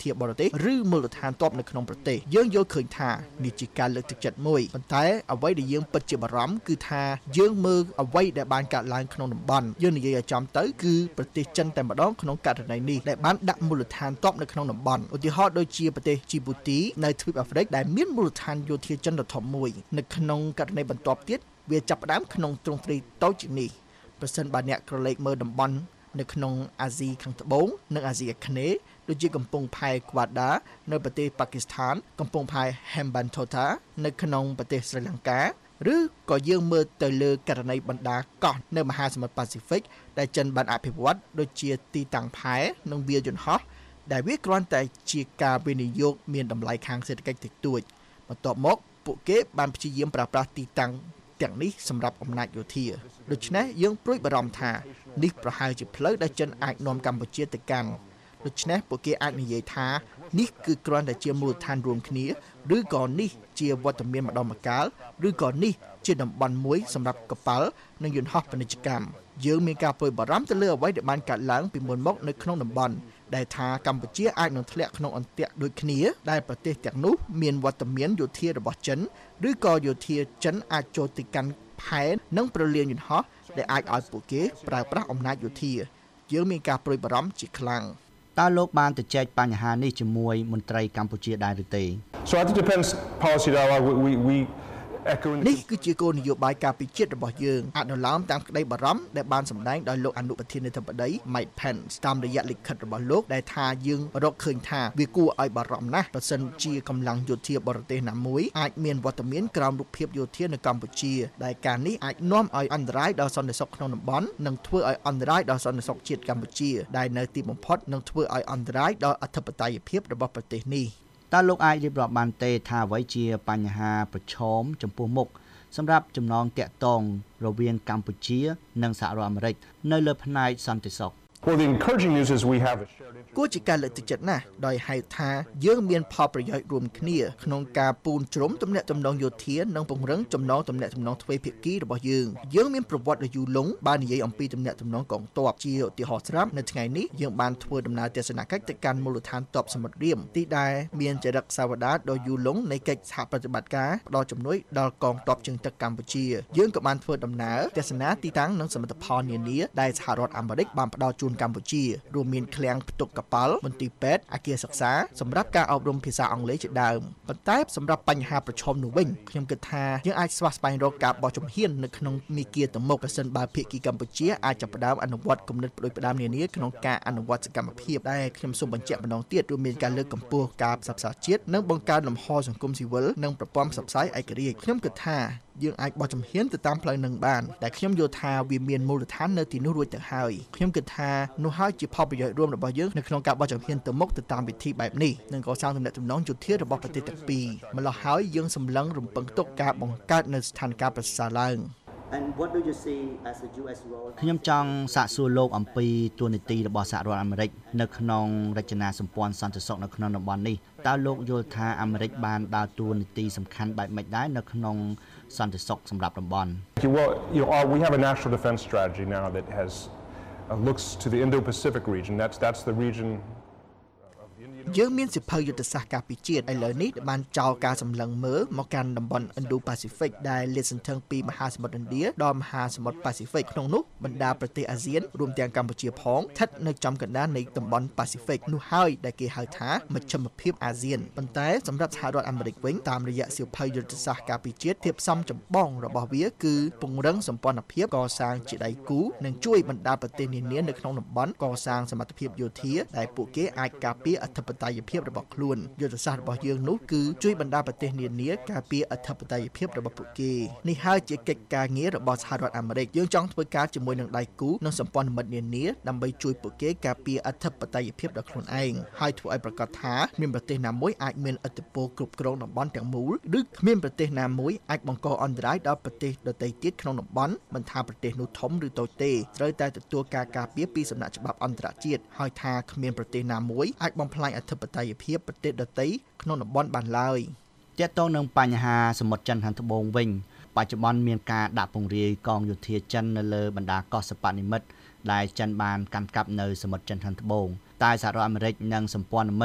ធាបរទេសឬមូលដ្ឋានទ័ពនៅក្នុងប្រទេសយើងយល់ឃើញថានេះជាការលើកទឹកចិត្តមួយប៉ុន្តែអ្វីដែលយើងពិតជាបារម្ភគឺថាយើងមើលអ្វីដែលបានកើតឡើងក្នុងតំបន់យើងនិយាយឲ្យចំទៅគឺប្រទេសចិនតែម្ដងក្នុងករណីនេះដែលបានដាក់មូលដ្ឋានទ័ពនៅក្នុងតំបន់ឧទាហរណ៍ដូចជាប្រទេសជីបូទីនៅទ្វីបអាហ្វ្រិកដែលមានមូលដ្ឋានយោធាចិនដ៏ធំមួយនៅក្នុងករណីបន្ទាប់ទៀតវាចាប់ផ្ដើមក្នុងទ្រង់ទ្រាយតូចជាងនេះប្រសិនបើអ្នកក្រឡេកមើលតំបន់នៅក្នុងអាស៊ីខាងត្បូងនិងអាស៊ីអាគ្នេយ៍ដូចជាកំពង់ផែក្វាដានៅប្រទេសប៉ាគីស្ថានកំពង់ផែ Hambantota នៅក្នុងប្រទេសស្រីលង្កាឬក៏យើងមើលទៅលើករណីបណ្ដាកោះនៅមហាសមុទ្រប៉ាស៊ីហ្វិកដែលចិនបានអភិវឌ្ឍដូចជាទីតាំងផែនិងវាលយន្តហោះដែលវាគ្រាន់តែជាការវិនិយោគមានតម្លៃខាងសេដ្ឋកិច្ចតិចតួចបន្ទាប់មកពួកគេបានព្យាយាមប្រើប្រាស់ទីតាំងទាំងនេះសម្រាប់អំណាចយោធាដូច្នេះយើងព្រួយបារម្ភថានេះប្រហែលជាផ្លូវដែលចិនអាចនាំកម្ពុជាទៅកាន់ដូច្នេះពួកគេអាចនិយាយថានេះគឺគ្រាន់តែជាមូលដ្ឋានរួមគ្នាឬក៏នេះជាវត្តមានម្ដងម្កាលឬក៏នេះជាតំបន់មួយសម្រាប់កប៉ាល់និងយន្តហោះពាណិជ្ជកម្មយើងមានការព្រួយបារម្ភទៅលើអ្វីដែលបានកើតឡើងពីមុនមកនៅក្នុងតំបន់ដែលថាកម្ពុជាអាចនឹងធ្លាក់ក្នុងអន្ទាក់ដូចគ្នាដែលប្រទេសទាំងនោះមានវត្តមានយោធារបស់ចិនឬក៏យោធាចិនអាចចូលទៅកាន់ផែននិងប្រលានយន្តហោះដែលអាចឲ្យពួកគេប្រើប្រាស់អំណាចយោធាយើងមានការព្រួយបារម្ភជាខ្លាំងតើលោកបានទៅចែកបញ្ហានេះជាមួយមន្ត្រីកម្ពុជាដែរឬទេ So at the defense policy dialogue, we, we, we echo នេះគឺជាគោលនយោបាយការពារជាតិរបស់យើងអនុលោមតាមក្តីបារម្ភដែលបានសម្ដែងដោយលោកអនុប្រធានាធិបតី Mike Pence តាមរយៈលិខិតរបស់លោកដែលថាយើងរកឃើញថាវាគួរឲ្យបារម្ភណាស់ប្រសិនជាកម្លាំងយោធាបរទេសណាមួយអាចមានវត្តមានក្រោមរូបភាពយោធានៅកម្ពុជាដែលការនេះអាចនាំឲ្យអន្តរាយដល់សន្តិសុខក្នុងតំបន់និងធ្វើឲ្យអន្តរាយដល់សន្តិសុខជាតិកម្ពុជាដែលនៅទីបំផុតនឹងធ្វើឲ្យអន្តរាយដល់អធិបតេយ្យភាពរបស់ប្រទេសនេះតើលោកអាចរៀបរាប់បានទេថាអ្វីជាបញ្ហាប្រឈមចំពោះមុខសម្រាប់ចំណងតាក់ទងរវាងកម្ពុជានិងសហរដ្ឋអាមេរិកនៅលើផ្នែកសន្តិសុខ Well, the encouraging news is we have a shared interest. គួរជាការលើកទឹកចិត្តណាស់ដោយហេតុថាយើងមានផលប្រយោជន៍រួមគ្នាក្នុងការពូនជ្រុំទំនាក់ទំនងយោធានិងពង្រឹងចំណងទំនាក់ទំនងទ្វេភាគីរបស់យើងយើងមានប្រវត្តិដ៏យូរលង់បាននិយាយអំពីទំនាក់ទំនងកងទ័ពជាឧទាហរណ៍ស្រាប់នៅថ្ងៃនេះយើងបានធ្វើដំណើរទស្សនកិច្ចទៅកាន់មូលដ្ឋានទ័ពសមុទ្ររៀមទីដែលមានចរិតសាវតាដ៏យូរលង់នៃកិច្ចសហប្រតិបត្តិការផ្ដល់ជំនួយដល់កងទ័ពជើងទឹកកម្ពុជាយើងក៏បានធ្វើដំណើរទស្សនាទីតាំងនិងសមិទ្ធផលនានាដែលសហរដ្ឋអាមេរិកបានផ្ដល់ជូនកម្ពុជារួមមានឃ្លាំងផ្ទុកកប៉ាល់មន្ទីរពេទ្យអគារសិក្សាសម្រាប់ការអប់រំភាសាអង់គ្លេសជាដើមប៉ុន្តែសម្រាប់បញ្ហាប្រឈមនោះវិញខ្ញុំគិតថាយើងអាចស្វះស្វែងរកការបោះជំហាននៅក្នុងមាគ៌ាទៅមុខប្រសិនបើភាគីកម្ពុជាអាចចាប់ផ្ដើមអនុវត្តគំនិតផ្ដួចផ្ដើមនានាក្នុងការអនុវត្តសកម្មភាពដែលខ្ញុំសូមបញ្ជាក់ម្ដងទៀតរួមមានការលើកកម្ពស់ការផ្សព្វផ្សាយជាតិនិងបង្កើនលំហសង្គមស៊ីវិលនិងប្រព័ន្ធផ្សព្វផ្សាយឯករាជ្យខ្ញុំគិតថាយើងអាចបោះជំហានទៅតាមផ្លូវនឹងបានតែខ្ញុំយល់ថាវាមានមូលដ្ឋាននៅទីនោះរួចទៅហើយខ្ញុំគិតថានោះហើយជាផលប្រយោជន៍រួមរបស់យើងនៅក្នុងការបោះជំហានទៅមុខទៅតាមវិធីបែបនេះនិងកសាងទំនាក់ទំនងយោធារបស់ប្រទេសទាំងពីរម្ល៉េះហើយយើងសម្លឹងរំពឹងទុកការបង្កើតនៅស្ថានភាពប្រសើរឡើង And what do you see as the U S role ខ្ញុំចង់សាកសួរលោកអំពីតួនាទីរបស់សហរដ្ឋអាមេរិកនៅក្នុងរចនាសម្ព័ន្ធសន្តិសុខនៅក្នុងតំបន់នេះតើលោកយល់ថាអាមេរិកបានដើរតួនាទីសំខាន់បែបម៉េចដែរនៅក្នុងសន្តិសុខសម្រាប់តំបន់ Well, you know, we have a national defense strategy now that has uh, looks to the Indo-Pacific region. That's that's the region យើងមានសិភៅយុទ្ធសាស្ត្រការពារជាតិឥឡូវនេះបានចោលការសម្លឹងមើលមកកាន់តំបន់ Indo-Pacific ដែលលាតសន្ធឹងពីមហាសមុទ្រឥណ្ឌាដល់មហាសមុទ្រ Pacific ក្នុងនោះបណ្ដាប្រទេសអាស៊ានរួមទាំងកម្ពុជាផងស្ថិតនៅចំកណ្ដាលនៃតំបន់ Pacific នោះហើយដែលគេហៅថាមជ្ឈមភាពអាស៊ានប៉ុន្តែសម្រាប់សហរដ្ឋអាមេរិកវិញតាមរយៈសិភៅយុទ្ធសាស្ត្រការពារជាតិធាតុផ្សំចម្បងរបស់វាគឺពង្រឹងសម្ព័ន្ធភាពកសាងជាដៃគូនិងជួយបណ្ដាប្រទេសនានានៅក្នុងតំបន់កសាងសមត្ថភាពយោធាដែលពួកគេអាចការពារអធិបតេយ្យភាពរបស់ខ្លួនយុទ្ធសាស្ត្ររបស់យើងនោះគឺជួយបណ្ដាប្រទេសនានាការពារអធិបតេយ្យភាពរបស់ពួកគេនេះហើយជាកិច្ចការងាររបស់សហរដ្ឋអាមេរិកយើងចង់ធ្វើការជាមួយនឹងដៃគូនិងសម្ព័ន្ធមិត្តនានាដើម្បីជួយពួកគេការពារអធិបតេយ្យភាពរបស់ខ្លួនឯងហើយធ្វើឲ្យប្រកាសថាមានប្រទេសណាមួយអាចមានឥទ្ធិពលគ្រប់គ្រងតំបន់ទាំងមូលឬគ្មានប្រទេសណាមួយអាចបង្កអន្តរាយដល់ប្រទេសដទៃទៀតក្នុងតំបន់មិនថាប្រទេសនោះធំឬតូចទេត្រូវតែទទួលការការពារពីសំណាក់ច្បាប់អន្តរជាតិហើយថាគ្មានប្រទេសណាមួយអាចបំផ្លាញអធិបតេយ្យភាពប្រទេសដទៃក្នុងតំបន់បានឡើយទាក់ទងនឹងបញ្ហាសមុទ្រចិនខាងត្បូងវិញបច្ចុប្បន្នមានការដាក់ពង្រាយកងយោធាចិននៅលើបណ្ដាកោះសិប្បនិមិត្តដែលចិនបានកាន់កាប់នៅសមុទ្រចិនខាងត្បូងតែសហរដ្ឋអាមេរិកនិងសម្ព័ន្ធមិត្ត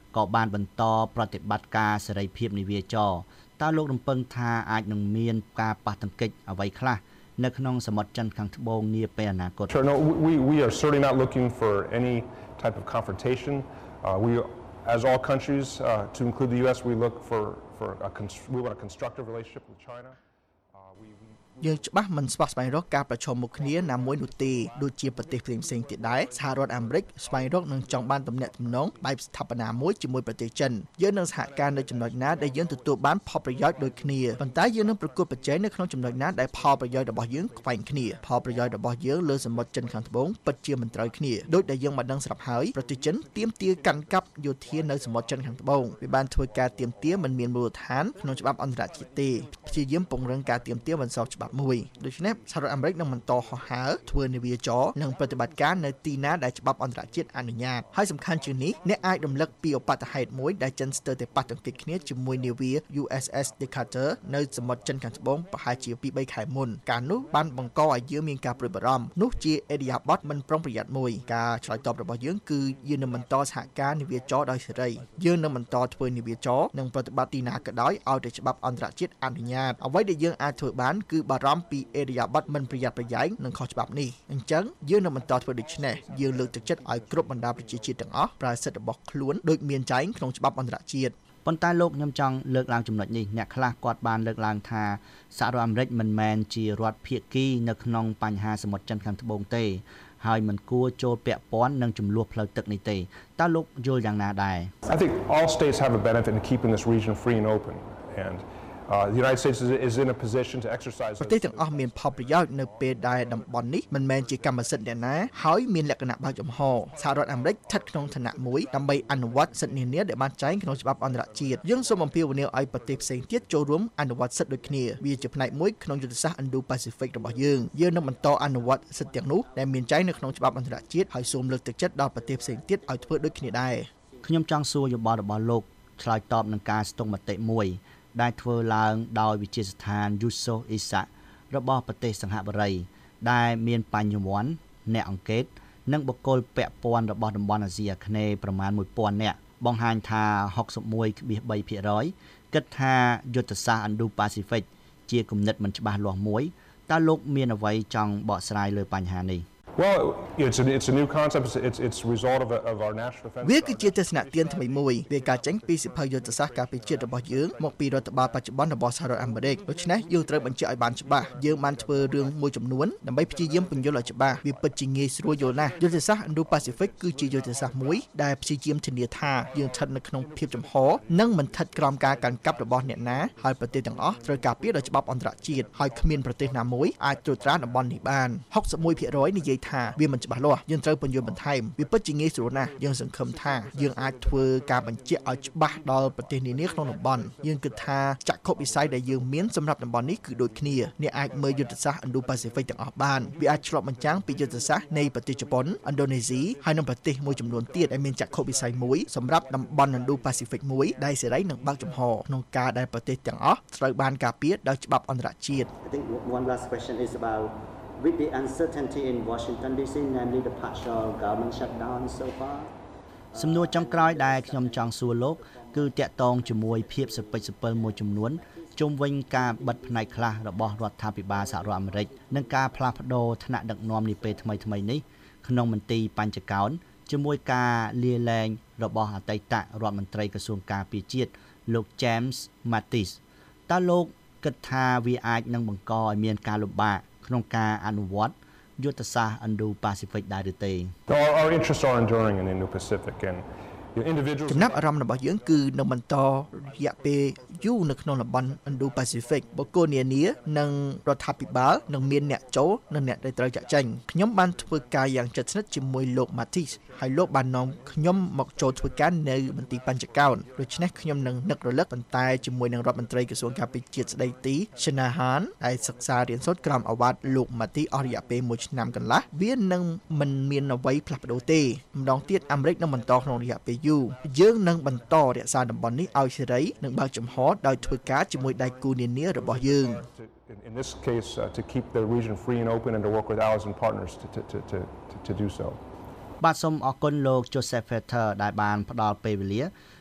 ក៏បានបន្តប្រតិបត្តិការសេរីភាពនាវាចរតើលោករំពឹងថាអាចនឹងមានការប៉ះទង្គិចអ្វីខ្លះនៅក្នុងសមុទ្រចិនខាងត្បូងនាពេលអនាគត Sure, no, we we are certainly not looking for any type of confrontation. Uh, we as all countries uh, to include the U S we look for for a we want a constructive relationship with China. Uh, we, we យើងច្បាស់មិនស្បោះស្វែងរកការប្រឈមមុខគ្នាណាមួយនោះទេដូចជាប្រទេសផ្សេងផ្សេងទៀតដែរសហរដ្ឋអាមេរិកស្វែងរកនឹងចង់បានទំនាក់ទំនងបែបស្ថាបនាមួយជាមួយប្រទេសចិនយើងនឹងសហការនៅចំណុចណាដែលយើងទទួលបានផលប្រយោជន៍ដូចគ្នាប៉ុន្តែយើងនឹងប្រកួតប្រជែងនៅក្នុងចំណុចណាដែលផលប្រយោជន៍របស់យើងខ្វែងគ្នាផលប្រយោជន៍របស់យើងលើសមុទ្រចិនខាងត្បូងពិតជាមិនត្រូវគ្នាដូចដែលយើងបានដឹងស្រាប់ហើយប្រទេសចិនទាមទារកាន់កាប់យោធានៅសមុទ្រចិនខាងត្បូងវាបានធ្វើការទាមទារមិនមានមូលដ្ឋានក្នុងច្បាប់អន្តរជាតិទេព្យាយាមពង្រឹងការទាមទារមិនស្របច្បាប់មួយដូច្នេះសហរដ្ឋអាមេរិកនឹងបន្តហោះហើរធ្វើនាវាចរនិងប្រតិបត្តិការនៅទីណាដែលច្បាប់អន្តរជាតិអនុញ្ញាតហើយសំខាន់ជាងនេះអ្នកអាចរំលឹកពីឧបទ្ទហេតុមួយដែលចិនស្ទើរតែប៉ះទង្គិចគ្នាជាមួយនាវា U S S Decatur នៅសមុទ្រចិនខាងត្បូងប្រហែលជាពីរបីខែមុនការនោះបានបង្កឲ្យយើងមានការព្រួយបារម្ភនោះជាអេឌីយ៉ាបតមិនប្រុងប្រយ័ត្នមួយការឆ្លើយតបរបស់យើងគឺយើងនឹងបន្តសហការនាវាចរដោយសេរីយើងនឹងបន្តធ្វើនាវាចរនិងប្រតិបត្តិទីណាក៏ដោយឲ្យតែច្បាប់អន្តរជាតិអនុញ្ញាតអ្វីដែលយើងអាចធ្វើបានគឺបារម្ភពីអេឌីយ៉ាបតមិនប្រយ័ត្នប្រយែងនឹងខុសច្បាប់នេះអញ្ចឹងយើងនឹងបន្តធ្វើដូច្នេះយើងលើកទឹកចិត្តឲ្យគ្រប់បណ្ដាប្រជាជាតិទាំងអស់ប្រើសិទ្ធិរបស់ខ្លួនដូចមានចែងក្នុងច្បាប់អន្តរជាតិប៉ុន្តែលោកខ្ញុំចង់លើកឡើងចំណុចនេះអ្នកខ្លះគាត់បានលើកឡើងថាសហរដ្ឋអាមេរិកមិនមែនជារដ្ឋភាគីនៅក្នុងបញ្ហាសមុទ្រចិនខាងត្បូងទេហើយមិនគួរចូលពាក់ព័ន្ធនឹងចំនួនផ្លូវទឹកនេះទេតើលោកយល់យ៉ាងណាដែរ I think all states have a benefit in keeping this region free and open and Uh, the United States is, is in a position to exercise ប្រទេសទាំងអស់មានផលប្រយោជន៍នៅពេលដែលតំបន់នេះមិនមែនជាកម្មសិទ្ធិអ្នកណាហើយមានលក្ខណៈបើកចំហសហរដ្ឋអាមេរិកស្ថិតក្នុងឋានៈមួយដើម្បីអនុវត្តសិទ្ធិនានាដែលបានចែងក្នុងច្បាប់អន្តរជាតិយើងសូមអំពាវនាវឲ្យប្រទេសផ្សេងទៀតចូលរួមអនុវត្តសិទ្ធិដូចគ្នាវាជាផ្នែកមួយក្នុងយុទ្ធសាស្ត្រ Indo-Pacific របស់យើងយើងនឹងបន្តអនុវត្តសិទ្ធិទាំងនោះដែលមានចែងនៅក្នុងច្បាប់អន្តរជាតិហើយសូមលើកទឹកចិត្តដល់ប្រទេសផ្សេងទៀតឲ្យធ្វើដូចគ្នាដែរខ្ញុំចង់សួរយោបល់របស់លោកឆ្លើយតបនឹងការស្ទង់មតិមួយដែលធ្វើឡើងដោយវិទ្យាស្ថាន Yusof Ishak របស់ប្រទេសសង្ហបុរីដែលមានបញ្ញវន្តអ្នកអង្កេតនិងបុគ្គលពាក់ព័ន្ធរបស់តំបន់អាស៊ីអាគ្នេយ៍ប្រមាណមួយពាន់នាក់បង្ហាញថា ហុកសិបមួយភាគបីភាគរយ គិតថាយុទ្ធសាស្ត្រ Indo-Pacific ជាគំនិតមិនច្បាស់លាស់មួយតើលោកមានអ្វីចង់បកស្រាយលើបញ្ហានេះ Well, it's a, it's a new concept. It's it's a result of, a, of our national defense. វាគឺជាទស្សនៈទានថ្មីមួយវាការចេញពីសិភៅយុទ្ធសាស្ត្រការពារជាតិរបស់យើងមកពីរដ្ឋបាលបច្ចុប្បន្នរបស់សហរដ្ឋអាមេរិកដូច្នេះយើងត្រូវបញ្ជាក់ឲ្យបានច្បាស់យើងបានធ្វើរឿងមួយចំនួនដើម្បីព្យាយាមពន្យល់ឲ្យច្បាស់វាពិតជាងាយស្រួលយល់ណាស់យុទ្ធសាស្ត្រ Indo-Pacific គឺជាយុទ្ធសាស្ត្រមួយដែលព្យាយាមធានាថាយើងស្ថិតនៅក្នុងភាពចំហនិងមិនស្ថិតក្រោមការកាន់កាប់របស់អ្នកណាហើយប្រទេសទាំងអស់ត្រូវការពារដោយច្បាប់អន្តរជាតិហើយគ្មានប្រទេសណាមួយអាចត្រួតត្រាតំបន់នេះបាន ហុកសិបមួយភាគរយ និយាយថាវាមិនច្បាស់លាស់យើងត្រូវពន្យល់បន្ថែមវាពិតជាងាយស្រួលណាស់យើងសង្ឃឹមថាយើងអាចធ្វើការបញ្ជាក់ឲ្យច្បាស់ដល់ប្រទេសនានាក្នុងតំបន់យើងគិតថាចក្ខុវិស័យដែលយើងមានសម្រាប់តំបន់នេះគឺដូចគ្នាអ្នកអាចមើលយុទ្ធសាស្ត្រ Indo-Pacific ទាំងអស់បានវាអាចឆ្លុះបញ្ចាំងពីយុទ្ធសាស្ត្រនៃប្រទេសជប៉ុន ឥណ្ឌូនេស៊ីហើយនិងប្រទេសមួយចំនួនទៀតដែលមានចក្ខុវិស័យមួយសម្រាប់តំបន់ Indo-Pacific មួយដែលសេរីនិងបើកចំហក្នុងការដែលប្រទេសទាំងអស់ត្រូវបានការពារដោយច្បាប់អន្តរជាតិ I think one last question is about with the uncertainty in Washington D C, namely the partial government shutdown so far. សំណួរចុងក្រោយដែលខ្ញុំចង់សួរលោកគឺតាក់ទងជាមួយភាពសពេចសពិលមួយចំនួនជុំវិញការបិទផ្នែកខ្លះរបស់រដ្ឋាភិបាលសហរដ្ឋអាមេរិកនិងការផ្លាស់ប្ដូរថ្នាក់ដឹកនាំនាពេលថ្មីៗនេះក្នុងមន្ទីរបញ្ចកោណជាមួយការលាលែងរបស់អតីតរដ្ឋមន្ត្រីក្រសួងការពារជាតិលោក James Mattis តើលោកគិតថាវាអាចនឹងបង្កឲ្យមានការលំបាកក្នុងការអនុវត្តយុទ្ធសាស្ត្រ Indo-Pacific ដែរឬទេ Our, our interests are enduring in Indo-Pacific and individuals ចំណាប់អារម្មណ៍របស់យើងគឺនឹងបន្តរយៈពេលយូរនៅក្នុងតំបន់ Indo-Pacific បុគ្គលនានានិងរដ្ឋាភិបាលនឹងមានអ្នកចូលនិងអ្នកដែលត្រូវចាក់ចែងខ្ញុំបានធ្វើការយ៉ាងជិតស្និទ្ធជាមួយលោក Mattis ហើយលោកបាននាំខ្ញុំមកចូលធ្វើការនៅមន្ទីរបញ្ចកោណដូច្នេះខ្ញុំនឹងនឹករលឹកប៉ុន្តែជាមួយនឹងរដ្ឋមន្ត្រីក្រសួងការពារជាតិស្ដីទី Shanahan ដែលសិក្សារៀនសូត្រក្រោមអាវ៉ាត់លោក Mattis អស់រយៈពេលមួយឆ្នាំកន្លះវានឹងមិនមានអ្វីផ្លាស់ប្ដូរទេម្ដងទៀតអាមេរិកនឹងបន្តក្នុងរយៈពេលយូរយើងនឹងបន្តរក្សាតំបន់នេះឲ្យសេរីនិងបើកចំហដោយធ្វើការជាមួយដៃគូនានារបស់យើង in this case uh, to keep the region free and open and to work with allies and partners to to to to to do so បាទសូមអរគុណលោក Joseph Fetter ដែលបានផ្ដល់ពេលវេលា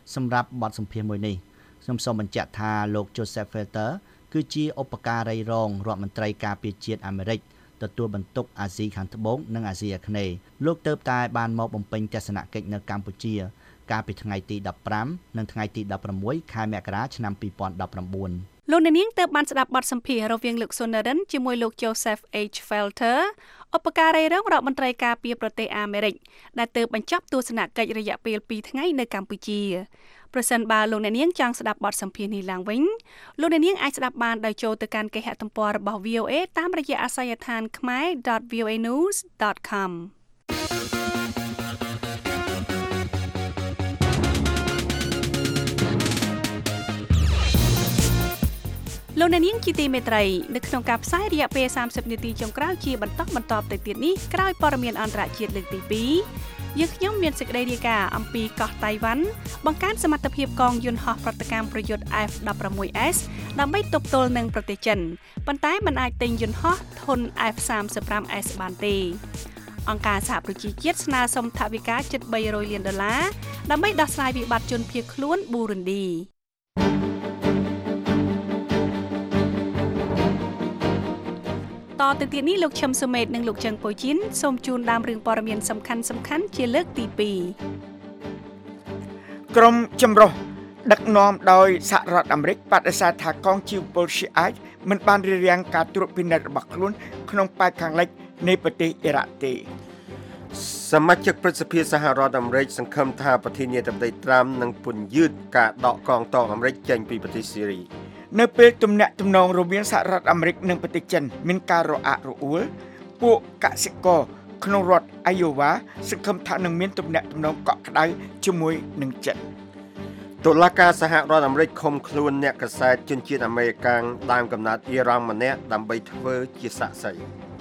សម្រាប់បទសម្ភាសន៍មួយនេះខ្ញុំសូមបញ្ជាក់ថាលោក Joseph Felter គឺជាឧបការីរងរដ្ឋមន្ត្រីការពារជាតិអាមេរិកទទួលបន្ទុកអាស៊ីខាងត្បូងនិងអាស៊ីអាគ្នេយ៍លោកទើបតែបានមកបំពេញទស្សនកិច្ចនៅកម្ពុជាកាលពីថ្ងៃទីដប់ប្រាំនិងថ្ងៃទីដប់ប្រាំមួយខែមករាឆ្នាំពីរពាន់ដប់ប្រាំបួនលោកអ្នកនាងទើបបានស្ដាប់បទសម្ភាសន៍រវាងលោក Soneran ជាមួយលោក Joseph H. Felter ឧបការីរងរដ្ឋមន្ត្រីការពារប្រទេសអាមេរិកដែលទើបបញ្ចប់ទស្សនកិច្ចរយៈពេលពីរថ្ងៃនៅកម្ពុជាប្រសិនបើលោកអ្នកនាងចង់ស្ដាប់បទសម្ភាសន៍នេះឡើងវិញលោកអ្នកនាងអាចស្ដាប់បានដោយចូលទៅកាន់គេហទំព័ររបស់ វី អូ អេ តាមរយៈអាសយដ្ឋាន khmer dot v o a news dot com លោកអ្នកនាងជាទីមេត្រីនៅក្នុងការផ្សាយរយៈពេលសាមសិបនាទីចុងក្រោយជាបន្តបន្តទៅទៀតនេះក្រោយព័ត៌មានអន្តរជាតិលើកទីពីរយើងខ្ញុំមានសេចក្តីរាយការណ៍អំពីកោះតៃវ៉ាន់បង្កើនសមត្ថភាពកងយន្តហោះប្រតិកម្មប្រយុទ្ធ អេហ្វ ដប់ប្រាំមួយ អេស ដើម្បីទប់ទល់នឹងប្រទេសចិនប៉ុន្តែมันអាចទិញយន្តហោះធុន អេហ្វ សាមសិបប្រាំ អេស បានទេអង្គការសហប្រជាជាតិស្នើសុំថវិកាជិតបីរយលានដុល្លារដើម្បីដោះស្រាយវិបត្តិជនភៀសខ្លួនប៊ូរុនឌីតទៅទៀតនេះលោកឈឹមសុមេតនិងលោកចឹងប៉ូជីនសូមជូនដើមរឿងព័ត៌មានសំខាន់សំខាន់ជាលើកទីពីរក្រុមចម្រុះដឹកនាំដោយសហរដ្ឋអាមេរិកបដិសេធថាកងជៀវពលស៊ីអាចមិនបានរារាំងការត្រួតពិនិត្យរបស់ខ្លួនក្នុងប៉ែកខាងលិចនៃប្រទេសអ៊ីរ៉ាក់ទេសមាជិកព្រឹទ្ធសភាសហរដ្ឋអាមេរិកសង្ឃឹមថាប្រធានាធិបតីត្រាំនឹងពន្យាការដកកងទ័ពអាមេរិកចេញពីប្រទេសស៊ីរីនៅពេលទំនាក់ទំនងរវាងសហរដ្ឋអាមេរិកនិងប្រទេសចិនមានការរអាក់រអួលពួកកសិករក្នុងរដ្ឋអាយ៉ូវ៉ាសង្ឃឹមថានឹងមានទំនាក់ទំនងកក់ក្ដៅជាមួយនឹងចិនតុលាការសហរដ្ឋអាមេរិកឃុំខ្លួនអ្នកកាសែតជនជាតិអាមេរិកាំងដើមកំណើតអ៊ីរ៉ង់ម្នាក់ដើម្បីធ្វើជាសាក្សី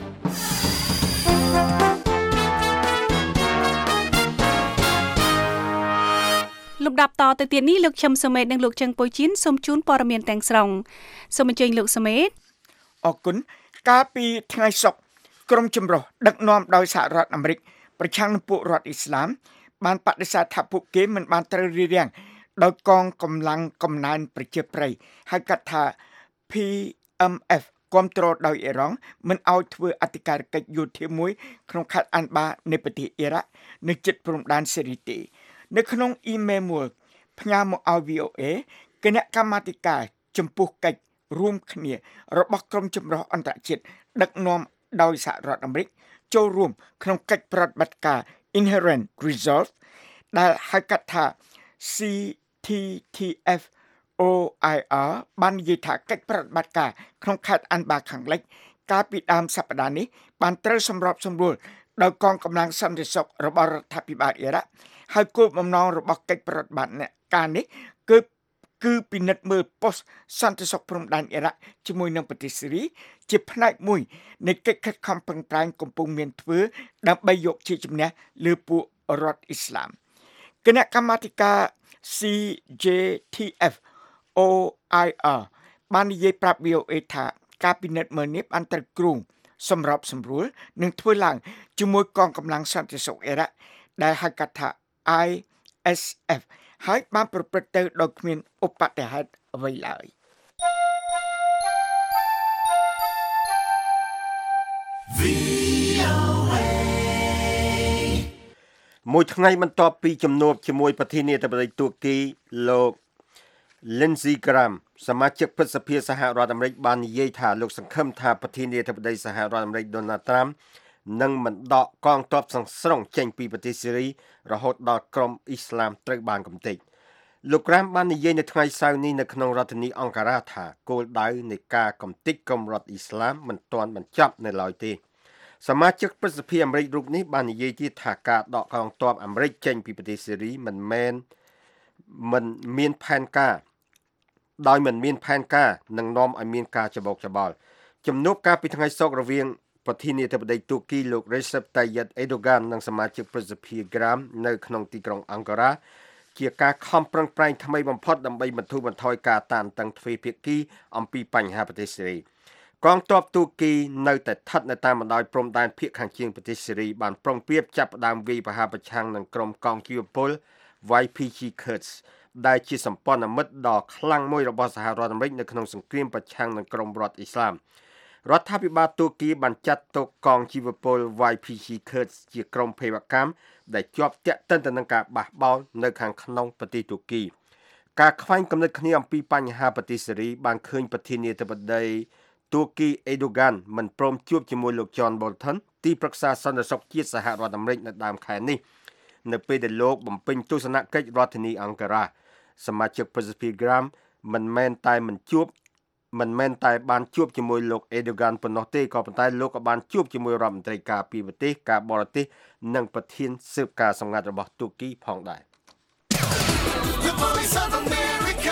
លំដាប់តទៅទៀតនេះលោកឈឹមសុមេតនិងលោកចឹងប៉ូជីនសូមជូនព័ត៌មានទាំងស្រុងសូមអញ្ជើញលោកសុមេតអរគុណកាលពីថ្ងៃសុក្រក្រុមចម្រុះដឹកនាំដោយសហរដ្ឋអាមេរិកប្រឆាំងនឹងពួករដ្ឋអ៊ីស្លាមបានបដិសេធថាពួកគេមិនបានត្រូវរារាំងដោយកងកម្លាំងកំណើនប្រជាប្រិយហៅកាត់ថា ភី អឹម អេហ្វ គ្រប់គ្រងដោយអ៊ីរ៉ង់មិនឲ្យធ្វើអធិការកិច្ចយោធាមួយក្នុងខេត្តអានបានៃប្រទេសអ៊ីរ៉ាក់នៅជិតព្រំដែនសេរីទេនៅក្នុងអ៊ីមែលមួយផ្ញើមកឲ្យ វី អូ អេ គណៈកម្មាធិការចំពោះកិច្ចរួមគ្នារបស់ក្រុមចម្រុះអន្តរជាតិដឹកនាំដោយសហរដ្ឋអាមេរិកចូលរួមក្នុងកិច្ចប្រតិបត្តិការ Inherent Resolve ដែលហៅកាត់ថា C T T F O I R បាននិយាយថាកិច្ចប្រតិបត្តិការក្នុងខេត្តអានបាខាងលិចកាលពីដើមសប្តាហ៍នេះបានត្រូវសម្របសម្រួលដោយកងកម្លាំងសន្តិសុខរបស់រដ្ឋាភិបាលអ៊ីរ៉ាក់ហើយគោលបំណងរបស់កិច្ចប្រតិបត្តិការនេះគឺគឺពិនិត្យមើលប៉ុស្តិ៍សន្តិសុខព្រំដែនអ៊ីរ៉ាក់ជាមួយនឹងប្រទេសស៊ីរីជាផ្នែកមួយនៃកិច្ចខិតខំប្រឹងប្រែងកំពុងមានធ្វើដើម្បីយកជាជំនះលើពួករដ្ឋអ៊ីស្លាមគណៈកម្មាធិការ C J T F O I R បាននិយាយប្រាប់ វី អូ អេ ថាការពិនិត្យមើលនេះបានត្រូវគ្រោងសម្របសម្រួលនិងធ្វើឡើងជាមួយកងកម្លាំងសន្តិសុខអ៊ីរ៉ាក់ដែលហៅកាត់ថា I S F ហើយបានប្រព្រឹត្តទៅដោយគ្មានឧបទ្ទហេតុអ្វីឡើយមួយថ្ងៃបន្ទាប់ពីជំនួបជាមួយប្រធានាធិបតីទួរគីលោក Lindsey Graham សមាជិកព្រឹទ្ធសភាសហរដ្ឋអាមេរិកបាននិយាយថាលោកសង្ឃឹមថាប្រធានាធិបតីសហរដ្ឋអាមេរិក Donald Trump នឹងមិនដកកងទ័ពទាំងស្រុងចេញពីប្រទេសស៊ីរីរហូតដល់ក្រុមអ៊ីស្លាមត្រូវបានកំទេចលោក Graham បាននិយាយនៅថ្ងៃសៅរ៍នេះនៅក្នុងរដ្ឋធានីអង្ការ៉ាថាគោលដៅនៃការកំទេចក្រុមរដ្ឋអ៊ីស្លាមមិនទាន់បញ្ចប់នៅឡើយទេសមាជិកព្រឹទ្ធសភាអាមេរិករូបនេះបាននិយាយទៀតថាការដកកងទ័ពអាមេរិកចេញពីប្រទេសស៊ីរីមិនមែនមិនមានផែនការដោយមិនមានផែនការនឹងនាំឲ្យមានការច្បោកច្បល់ជំនួបការពីថ្ងៃសុក្ររវាងប្រធានាធិបតីទួរគីលោក Recep Tayyip Erdogan និងសមាជិកព្រឹទ្ធសភា Graham នៅក្នុងទីក្រុងអង្ការ៉ាជាការខំប្រឹងប្រែងថ្មីបំផុតដើម្បីបន្ធូរបន្ថយការតានតឹងទ្វេភាគីអំពីបញ្ហាប្រទេសស៊ីរីកងទ័ពទួរគីនៅតែស្ថិតនៅតាមបណ្ដោយព្រំដែនភាគខាងជើងប្រទេសស៊ីរីបានប្រុងប្រៀបចាប់ផ្ដើមវាយប្រហារប្រឆាំងនឹងក្រុមកងជឿពល Y P G Kurds ដែលជាសម្ព័ន្ធមិត្តដ៏ខ្លាំងមួយរបស់សហរដ្ឋអាមេរិកនៅក្នុងសង្គ្រាមប្រឆាំងនឹងក្រុមរដ្ឋអ៊ីស្លាមរដ្ឋាភិបាលទូគីបានចាត់ទុកកងជីវពល វ៉ាយ ភី ជី Kurds ជាក្រុមភេរវកម្មដែលជាប់ទាក់ទិនទៅនឹងការបះបោរនៅខាងក្នុងប្រទេសទូគីការខ្វែងគំនិតគ្នាអំពីបញ្ហាប្រទេសសេរីបានឃើញប្រធានាធិបតីទូគីអេដូហ្គានមិនព្រមជួបជាមួយលោក John Bolton ទីប្រឹក្សាសន្តិសុខជាតិសហរដ្ឋអាមេរិកនៅដើមខែនេះនៅពេលដែលលោកបំពេញទស្សនកិច្ចរដ្ឋធានីអង្ការ៉ាសមាជិកប្រសិទ្ធភាព Gram មិនមែនតែមិនជួបមិនមែនតែបានជួបជាមួយលោក Erdogan ប៉ុណ្ណោះទេក៏ប៉ុន្តែលោកក៏បានជួបជាមួយរដ្ឋមន្ត្រីការពារប្រទេសការបរទេសនិងប្រធានស៊ើបការសម្ងាត់របស់ទូគីផងដែរ The Voice of America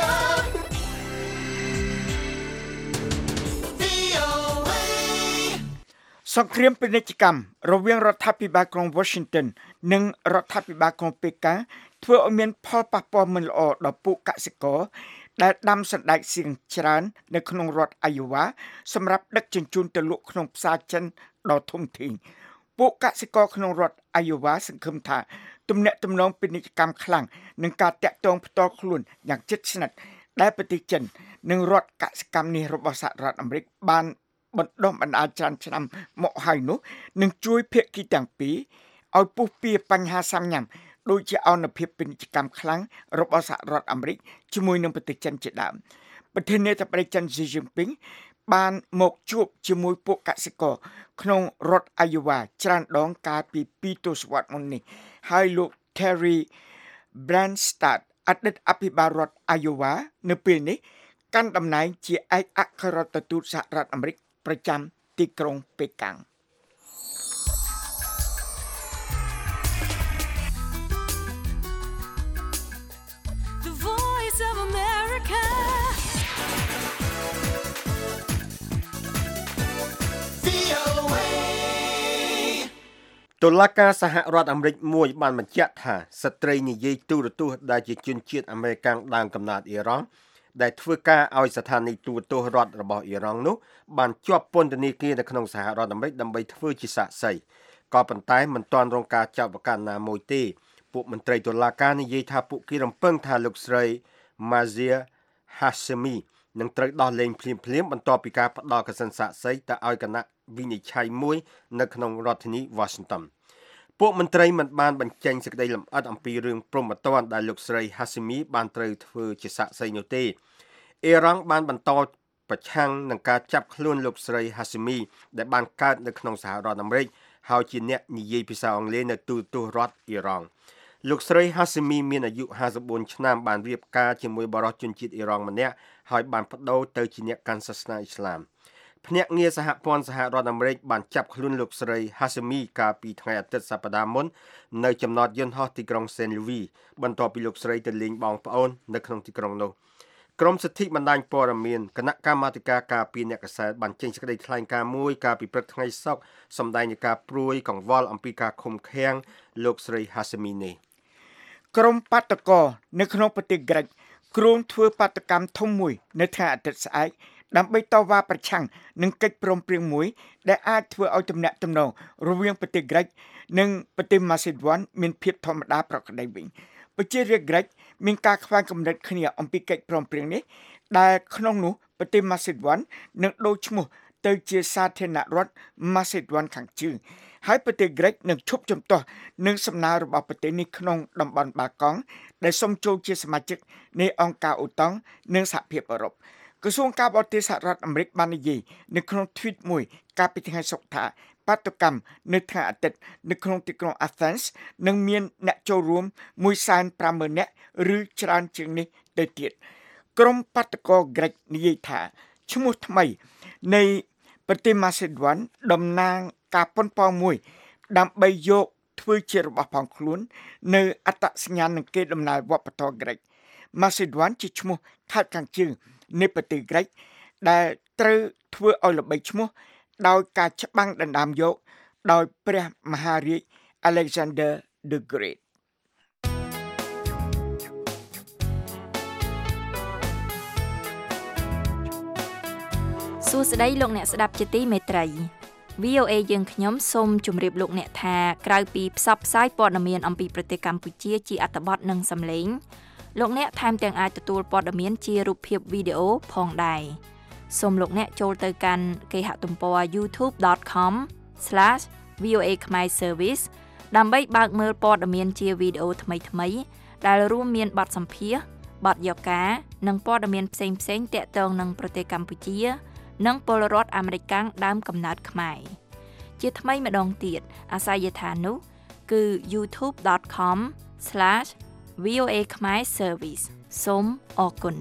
វី អូ เอសង្គ្រាមពាណិជ្ជកម្មរវាងរដ្ឋាភិបាលក្រុង Washington និងរដ្ឋាភិបាលក្រុងប៉េកាំងធ្វើឲ្យមានផលប៉ះពាល់មិនល្អដល់ពួកកសិករដែលដាំសណ្តែកសៀងច្រើននៅក្នុងរដ្ឋ Iowa សម្រាប់ដឹកជញ្ជូនទៅលក់ក្នុងផ្សារចិនដ៏ធំធេងពួកកសិករក្នុងរដ្ឋ Iowa សង្ឃឹមថាទំនាក់ទំនងពាណិជ្ជកម្មខ្លាំងនឹងការតាក់ទងផ្ទាល់ខ្លួនយ៉ាងជិតស្និទ្ធដែលប្រទេសចិននិងរដ្ឋកសិកម្មនេះរបស់សហរដ្ឋអាមេរិកបានបណ្ដុះបណ្ដាលច្រើនឆ្នាំមកហើយនោះនឹងជួយភាគីទាំងពីរឲ្យពុះពៀបញ្ហាសាមញ្ញដូចជាអនុភាពពាណិជ្ជកម្មខ្លាំងរបស់សហរដ្ឋអាមេរិកជាមួយនឹងប្រទេសចិនជាដើមប្រធានាធិបតីចិន Xi Jinping បានមកជួបជាមួយពួកកសិករក្នុងរដ្ឋ Iowa ច្រើនដងកាលពីពីរទសវត្សរ៍មុននេះហើយលោក Terry Branstad អតីតអភិបាលរដ្ឋ Iowa នៅពេលនេះកាន់តំណែងជាឯកអគ្គរដ្ឋទូតសហរដ្ឋអាមេរិកប្រចាំទីក្រុងប៉េកាំងតុលាការសហរដ្ឋអាមេរិកមួយបានបញ្ជាក់ថាស្ត្រីនិយាយទូរទស្សន៍ដែលជាជនជាតិអាមេរិកាំងដើមកំណើតអ៊ីរ៉ង់ដែលធ្វើការឲ្យស្ថានីយទូរទស្សន៍រដ្ឋរបស់អ៊ីរ៉ង់នោះបានជាប់ពន្ធនាគារនៅក្នុងសហរដ្ឋអាមេរិកដើម្បីធ្វើជាសាក្សីក៏ប៉ុន្តែមិនទាន់រងការចាប់ប្រកាន់ណាមួយទេពួកមន្ត្រីតុលាការនិយាយថាពួកគេរំពឹងថាលោកស្រី Mazia Hashemi នឹងត្រូវដោះលែងភ្លាមៗបន្ទាប់ពីការផ្ដល់កសិនសាក្សីទៅឲ្យគណៈវិនិច្ឆ័យមួយនៅក្នុងរដ្ឋធានី Washington ពួកមន្ត្រីមិនបានបញ្ចេញសេចក្តីលម្អិតអំពីរឿងព្រហ្មទណ្ឌដែលលោកស្រី Hashemi បានត្រូវធ្វើជាសាក្សីនោះទេអ៊ីរ៉ង់បានបន្តប្រឆាំងនឹងការចាប់ខ្លួនលោកស្រី Hashemi ដែលបានកើតនៅក្នុងសហរដ្ឋអាមេរិកហើយជាអ្នកនិយាយភាសាអង់គ្លេសនៅទូរទស្សន៍រដ្ឋអ៊ីរ៉ង់លោកស្រី Hashemi មានអាយុห้าสิบสี่ឆ្នាំបានរៀបការជាមួយបរិសុទ្ធជនជាតិអ៊ីរ៉ង់ម្នាក់ហើយបានប្តូរទៅជាអ្នកកាន់សាសនាអ៊ីស្លាមភ្នាក់ងារសហព័ន្ធសហរដ្ឋអាមេរិកបានចាប់ខ្លួនលោកស្រី Hashemi កាលពីថ្ងៃអាទិត្យសប្តាហ៍មុននៅចំណតយន្តហោះទីក្រុង Saint Louis បន្ទាប់ពីលោកស្រីទៅលេងបងប្អូននៅក្នុងទីក្រុងនោះក្រមសិទ្ធិបណ្ដាញព័ត៌មានគណៈកម្មាធិការការពារអ្នកកសែតបានចេញសេចក្តីថ្លែងការណ៍មួយកាលពីព្រឹកថ្ងៃសុក្រសម្ដែងនៃការព្រួយកង្វល់អំពីការឃុំឃាំងលោកស្រី Hashemi នេះក្រុមបាតកោនៅក្នុងប្រទេសក្រិចគ្រោងធ្វើបាតកម្មធំមួយនៅថ្ងៃអាទិត្យស្អែកដើម្បីតវ៉ាប្រឆាំងនឹងកិច្ចព្រមព្រៀងមួយដែលអាចធ្វើឲ្យទំនាក់ទំនងរវាងប្រទេសក្រិចនិងប្រទេសម៉ាស៊ីដវ៉ាន់មានភាពធម្មតាប្រក្រតីវិញប្រជារាស្ត្រក្រិចមានការខ្វែងគំនិតគ្នាអំពីកិច្ចព្រមព្រៀងនេះដែលក្នុងនោះប្រទេសម៉ាស៊ីដវ៉ាន់នឹងដូរឈ្មោះទៅជាសាធារណរដ្ឋម៉ាស៊ីដវ៉ាន់ខាងជើងហើយប្រទេសក្រិចនឹងឈប់ជំទាស់នឹងសំណើរបស់ប្រទេសនេះក្នុងតំបន់បាកង់ដែលសូមចូលជាសមាជិកនៃអង្គការអូតង់និងសហភាពអឺរ៉ុបក្រសួងការបរទេសសហរដ្ឋអាមេរិកបាននិយាយនៅក្នុង tweet មួយកាលពីថ្ងៃសុក្រថាបាតុកម្មនៅថ្ងៃអាទិត្យនៅក្នុងទីក្រុង Athens នឹងមានអ្នកចូលរួមមួយសែនប្រាំម៉ឺន នាក់ឬច្រើនជាងនេះទៅទៀតក្រុមបាតុករក្រិចនិយាយថាឈ្មោះថ្មីនៃប្រទេសម៉ាស៊ីដវ៉ាន់តំណាងការប៉ុនប៉ងមួយដើម្បីយកធ្វើជារបស់ផងខ្លួននៅអត្តសញ្ញាណនឹងគេដំណើរវប្បធម៌ក្រិចម៉ាស៊ីដវ៉ាន់ជាឈ្មោះខេត្តខាងជើងនៃប្រទេសក្រិចដែលត្រូវធ្វើឲ្យល្បីឈ្មោះដោយការច្បាំងដណ្ដើមយកដោយព្រះមហារាជ Alexander the Great សួស្តីលោកអ្នកស្ដាប់ជាទីមេត្រី វី អូ เอ យើងខ្ញុំសូមជម្រាបលោកអ្នកថាក្រៅពីផ្សព្វផ្សាយព័ត៌មានអំពីប្រទេសកម្ពុជាជាអត្ថបទនិងសំឡេងលោកអ្នកថែមទាំងអាចទទួលព័ត៌មានជារូបភាពវីដេអូផងដែរសូមលោកអ្នកចូលទៅកាន់គេហទំព័រ ยูทูบ ដត com ស្លាស វី អូ เอ Khmer Service ដើម្បីបើកមើលព័ត៌មានជាវីដេអូថ្មីៗដែលរួមមានបទសម្ភាសន៍បទយកការនិងព័ត៌មានផ្សេងៗទាក់ទងនឹងប្រទេសកម្ពុជានិងពលរដ្ឋអាមេរិកកាំងដើមកំណើតខ្មែរជាថ្មីម្ដងទៀតអាសយដ្ឋាននោះគឺ ยูทูบ ដត com ស្លាស វី អូ เอ Khmer Service សូមអរគុណ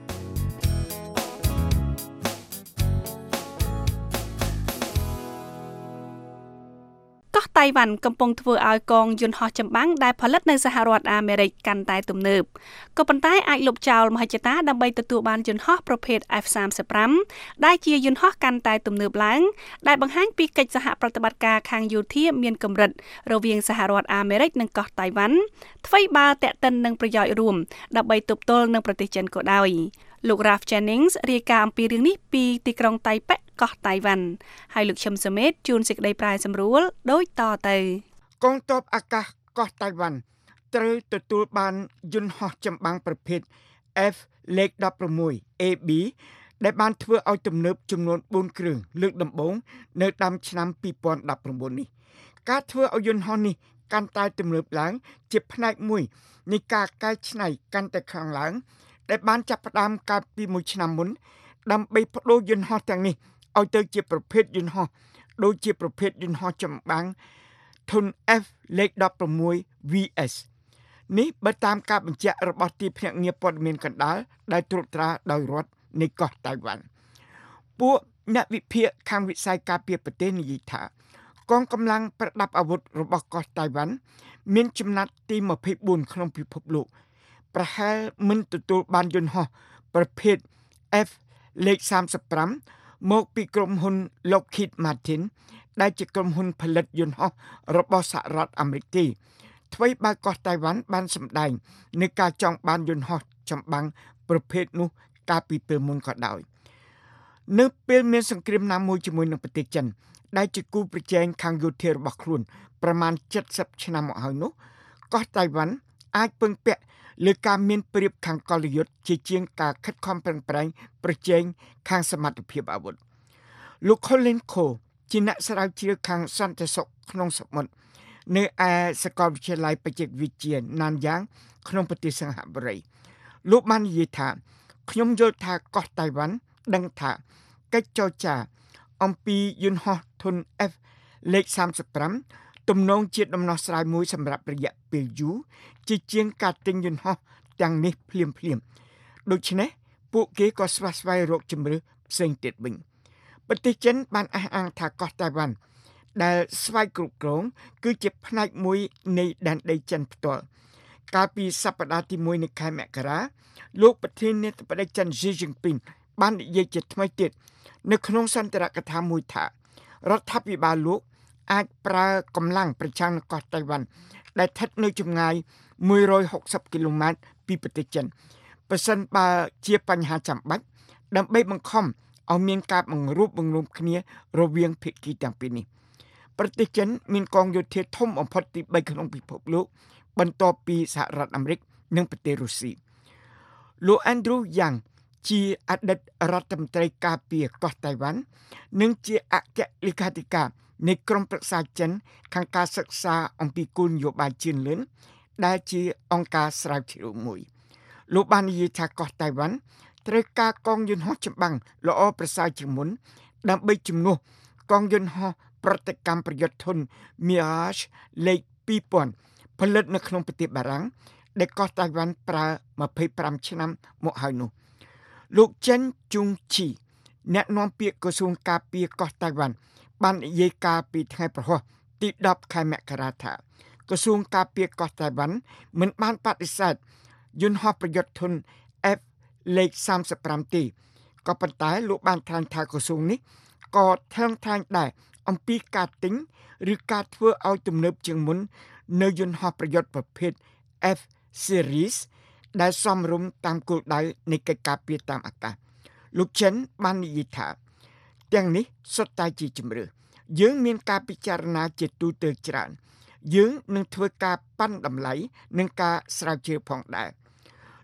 កោះតៃវ៉ាន់កំពុងធ្វើឲ្យកងយន្តហោះចម្បាំងដែលផលិតនៅសហរដ្ឋអាមេរិកកាន់តែទំនើបក៏ប៉ុន្តែអាចលុបចោលមហិច្ឆតាដើម្បីទទួលបានយន្តហោះប្រភេទ អេហ្វ សាមសិបប្រាំ ដែលជាយន្តហោះកាន់តែទំនើបឡើងដែលបង្ហាញពីកិច្ចសហប្រតិបត្តិការខាងយោធាមានកម្រិតរវាងសហរដ្ឋអាមេរិកនិងកោះតៃវ៉ាន់ថ្មីបើតាក់ទិននឹងប្រយោជន៍រួមដើម្បីទប់ទល់នឹងប្រទេសចិនក៏ដោយលោក Ralph Jennings រាយការណ៍អំពីរឿងនេះពីទីក្រុងតៃប៉េកោះតៃវ៉ាន់ហើយលោកឈឹមសុមេតជួនសេចក្តីប្រែសម្រួលដូចតទៅកងទ័ពអាកាសកោះតៃវ៉ាន់ត្រូវទទួលបានយន្តហោះចម្បាំងប្រភេទ F លេខ ដប់ប្រាំមួយ អេ ប៊ី ដែលបានធ្វើឲ្យទំនើបចំនួនបួនគ្រឿងលើកដំបូងនៅដើមឆ្នាំពីរពាន់ដប់ប្រាំបួននេះការធ្វើឲ្យយន្តហោះនេះកាន់តែទំនើបឡើងជាផ្នែកមួយនៃការកែច្នៃកាន់តែខ្លាំងឡើងដែលបានចាប់ផ្ដើមកាលពីមួយឆ្នាំមុនដើម្បីបដូរយន្តហោះទាំងនេះឲ្យទៅជាប្រភេទយន្តហោះដូចជាប្រភេទយន្តហោះចម្បាំងធុន F លេខ ដប់ប្រាំមួយ វី អេស នេះបើតាមការបញ្ជាក់របស់ទីភ្នាក់ងារព័ត៌មានកណ្ដាលដែលត្រួតត្រាដោយរដ្ឋនៃកោះតៃវ៉ាន់ពួកអ្នកវិភាគខាងវិស័យការពារប្រទេសនិយាយថាកងកម្លាំងប្រដាប់អាវុធរបស់កោះតៃវ៉ាន់មានចំណាត់ទីម្ភៃបួនក្នុងពិភពលោកប្រហែលមិនទទួលបានយន្តហោះប្រភេទ F លេខ សាមសិបប្រាំ មកពីក្រុមហ៊ុន Lockheed Martin ដែលជាក្រុមហ៊ុនផលិតយន្តហោះរបស់សហរដ្ឋអាមេរិកទេថ្មីបើកោះតៃវ៉ាន់បានសម្ដែងនៃការចង់បានយន្តហោះចម្បាំងប្រភេទនោះកាលពីពេលមុនក៏ដោយនៅពេលមានសង្គ្រាមណាមួយជាមួយនឹងប្រទេសចិនដែលជាគូប្រជែងខាងយោធារបស់ខ្លួនប្រមាណជិតសិបឆ្នាំមកហើយនោះកោះតៃវ៉ាន់អាចពឹងពាក់លើការមានប្រៀបខាងកលយុទ្ធជាជាងការខិតខំប្រឹងប្រែងប្រជែងខាងសមត្ថភាពអាវុធលោក Colin Cole ជាអ្នកស្រាវជ្រាវខាងសន្តិសុខក្នុងសមុទ្រនៅឯសាកលវិទ្យាល័យបច្ចេកវិទ្យាណានយ៉ាងក្នុងប្រទេសសិង្ហបុរីលោកបាននិយាយថាខ្ញុំយល់ថាកោះតៃវ៉ាន់ដឹងថាកិច្ចចរចាអំពីយន្តហោះធុន F លេខ សាមសិបប្រាំ ទំនងជាដំណោះស្រាយមួយសម្រាប់រយៈពេលយូរជាជាងការទិញយន្តហោះទាំងនេះភ្លាមភ្លាមដូច្នេះពួកគេក៏ស្វះស្វែងរកជំរឿនផ្សេងទៀតវិញប្រទេសចិនបានអះអាងថាកោះតៃវ៉ាន់ដែលស្វ័យគ្រប់គ្រងគឺជាផ្នែកមួយនៃដែនដីចិនផ្ទាល់កាលពីសប្តាហ៍ទីមួយនៃខែមករាលោកប្រធានាធិបតីចិន Xi Jinping បាននិយាយជាថ្មីទៀតនៅក្នុងសន្ទរកថាមួយថារដ្ឋាភិបាលលោកអាចប្រើកម្លាំងប្រឆាំងនឹងកោះតៃវ៉ាន់ដែលស្ថិតនៅចម្ងាយមួយរយហុកសិបគីឡូម៉ែត្រពីប្រទេសចិនប្រសិនបើជាបញ្ហាចាំបាច់ដើម្បីបង្ខំឲ្យមានការបង្រួបបង្រួមគ្នារវាងភាគីទាំងពីរនេះប្រទេសចិនមានកងយោធាធំបំផុតទីបីក្នុងពិភពលោកបន្ទាប់ពីសហរដ្ឋអាមេរិកនិងប្រទេសរុស្ស៊ីលោក Andrew Yang ជាអតីតរដ្ឋមន្ត្រីការពារកោះតៃវ៉ាន់និងជាអគ្គលេខាធិការនៃក្រុមប្រឹក្សាចិនខាងការសិក្សាអំពីគោលនយោបាយជឿនលឿនដែលជាអង្គការស្រាវជ្រាវមួយលោកបាននិយាយថាកោះតៃវ៉ាន់ត្រូវការកងយន្តហោះចម្បាំងល្អប្រសើរជាងមុនដើម្បីជំនួសកងយន្តហោះប្រតិកម្មប្រយុទ្ធធុន Mirage លេខ ពីរពាន់ ផលិតនៅក្នុងប្រទេសបារាំងដែលកោះតៃវ៉ាន់ប្រើម្ភៃប្រាំឆ្នាំមកហើយនោះលោកចិនជុងឈីអ្នកនាំពាក្យក្រសួងការពារកោះតៃវ៉ាន់បាននិយាយការពីថ្ងៃប្រហ័សទីដប់ខែមករាថាក្រសួងការពារកោះតៃវ៉ាន់មិនបានបដិសេធយន្តហោះប្រយុទ្ធធុន F លេខ សាមសិបប្រាំ ទេក៏ប៉ុន្តែលោកបានថ្លែងថាក្រសួងនេះក៏ថ្លែងថ្លែងដែរអំពីការទិញឬការធ្វើឲ្យទំនើបជាងមុននៅយន្តហោះប្រយុទ្ធប្រភេទ F series ដែលសមរម្យតាមគោលដៅនៃកិច្ចការពារតាមអាកាសលោកចិនបាននិយាយថាទាំងនេះសុទ្ធតែជាជំរឿយើងមានការពិចារណាជាទូទៅច្រើនយើងនឹងធ្វើការប៉ាន់តម្លៃនិងការស្រាវជ្រាវផងដែរ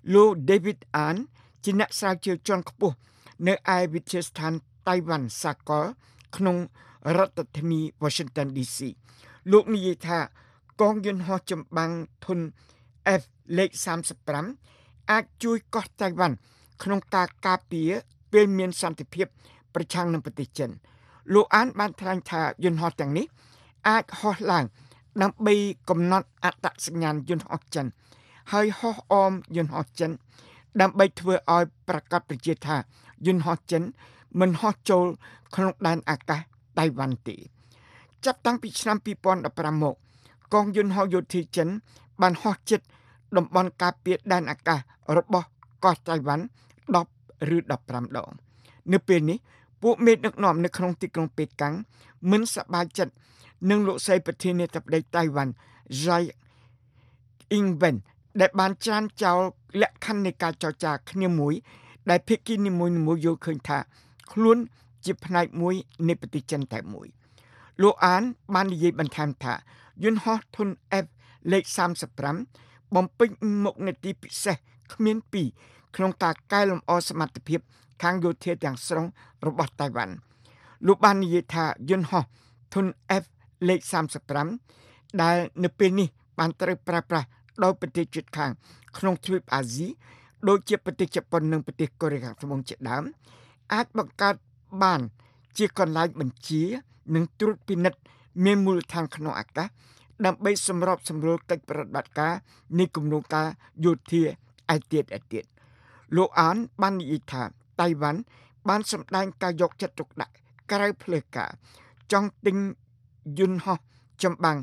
លោក David An ជាអ្នកស្រាវជ្រាវជាន់ខ្ពស់នៅឯវិទ្យាស្ថានតៃវ៉ាន់សាកលក្នុងរដ្ឋធានី Washington ឌី ซี លោកនិយាយថាកងយន្តហោះចម្បាំងធុន F លេខសាមសិបប្រាំអាចជួយកោះតៃវ៉ាន់ក្នុងការការពារពេលមានសន្តិភាពប្រឆាំងនឹងប្រទេសចិនលោកអានបានថ្លែងថាយន្តហោះទាំងនេះអាចហោះឡើងដើម្បីកំណត់អត្តសញ្ញាណយន្តហោះចិនហើយហោះអមយន្តហោះចិនដើម្បីធ្វើឲ្យប្រកាសប្រជាថាយន្តហោះចិនមិនហោះចូលក្នុងដែនអាកាសតៃវ៉ាន់ទេចាប់តាំងពីឆ្នាំពីរពាន់ដប់ប្រាំមកកងយន្តហោះយោធាចិនបានហោះជិតតំបន់ការពារដែនអាកាសរបស់កោះតៃវ៉ាន់ដប់ឬដប់ប្រាំដងនៅពេលនេះពួកមេដឹកនាំនៅក្នុងទីក្រុងប៉េកាំងមិនសប្បាយចិត្តនឹងលោកស្រីប្រធានាធិបតីតៃវ៉ាន់ Tsai Ing-wen ដែលបានច្រានចោលលក្ខខណ្ឌនៃការចរចាគ្នាមួយដែលភាគីនីមួយៗយល់ឃើញថាខ្លួនជាផ្នែកមួយនៃប្រទេសចិនតែមួយលោកអានបាននិយាយបន្ថែមថាយន្តហោះធុន F លេខសាមសិបប្រាំបំពេញមុខនីតិពិសេសគ្មានពីរក្នុងការកែលម្អសមត្ថភាពខាងយោធាទាំងស្រុងរបស់តៃវ៉ាន់លោកបាននិយាយថាយន្តហោះធុន F លេខសាមសិបប្រាំដែលនៅពេលនេះបានត្រូវប្រើប្រាស់ដោយប្រទេសជិតខាងក្នុងទ្វីបអាស៊ីដូចជាប្រទេសជប៉ុននិងប្រទេសកូរ៉េខាងត្បូងជាដើមអាចបង្កើតបានជាកន្លែងបញ្ជានិងត្រួតពិនិត្យមានមូលដ្ឋានក្នុងអាកាសដើម្បីសម្របសម្រួលកិច្ចប្រតិបត្តិការនៃគម្រោងការយោធាឯទៀតឯទៀតលោកអានបាននិយាយថាតៃវ៉ាន់បានសម្ដែងការយកចិត្តទុកដាក់ក្រៅផ្លូវការចង់ទិញយន្តហោះចម្បាំង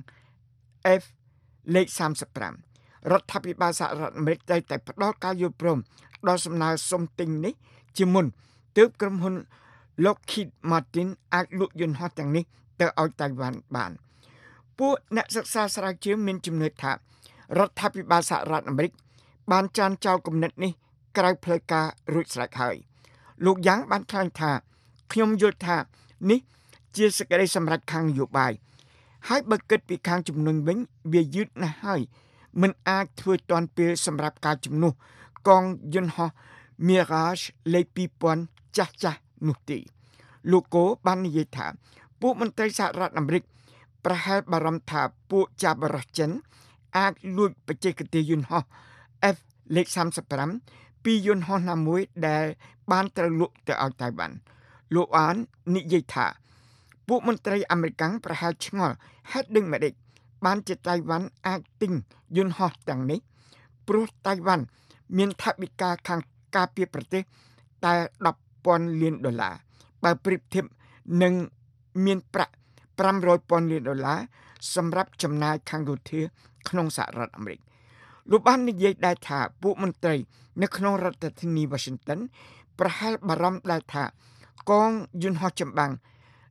F លេខសាមសិបប្រាំរដ្ឋាភិបាលសហរដ្ឋអាមេរិកតែតែផ្ដល់ការយល់ព្រមដល់សំណើសុំទិញនេះជាមុនទើបក្រុមហ៊ុន Lockheed Martin អាចលក់យន្តហោះទាំងនេះទៅឲ្យតៃវ៉ាន់បានពួកអ្នកសិក្សាស្រាវជ្រាវមានជំនឿថារដ្ឋាភិបាលសហរដ្ឋអាមេរិកបានចានចោលគំនិតនេះក្រៅផ្លូវការរួចស្រេចហើយលោកយ៉ាងបានថ្លែងថាខ្ញុំយល់ថានេះជាសេចក្តីសម្រេចខាងនយោបាយហើយបើគិតពីខាងជំនុំវិញវាយឺតណាស់ហើយមិនអាចធ្វើទាន់ពេលសម្រាប់ការជំនួសកងយន្តហោះ Mirage លេខពីរពាន់ចាស់ចាស់នោះទេលោកកូបាននិយាយថាពួកមន្ត្រីសហរដ្ឋអាមេរិកប្រហែលបារម្ភថាពួកចាបរោះចិនអាចលួចបច្ចេកទេសយន្តហោះ F លេខសាមសិបប្រាំពីយន្តហោះណាមួយដែលបានត្រូវលក់ទៅឲ្យតៃវ៉ាន់លោកអាននិយាយថាពួកមន្ត្រីអាមេរិកប្រហែលឆ្ងល់ហេតុដូចម្តេចបានជាតៃវ៉ាន់អាចទិញយន្តហោះទាំងនេះព្រោះតៃវ៉ាន់មានថវិកាខាងការពារប្រទេសតែដប់ពាន់លានដុល្លារបើប្រៀបធៀបនឹងមានប្រាក់ប្រាំរយពាន់លានដុល្លារសម្រាប់ចំណាយខាងយោធាក្នុងសហរដ្ឋអាមេរិកលោកបាននិយាយដែរថាពួកមន្ត្រីនៅក្នុងរដ្ឋធានី Washington ប្រហែលបារម្ភដែរថាកងយន្តហោះចម្បាំង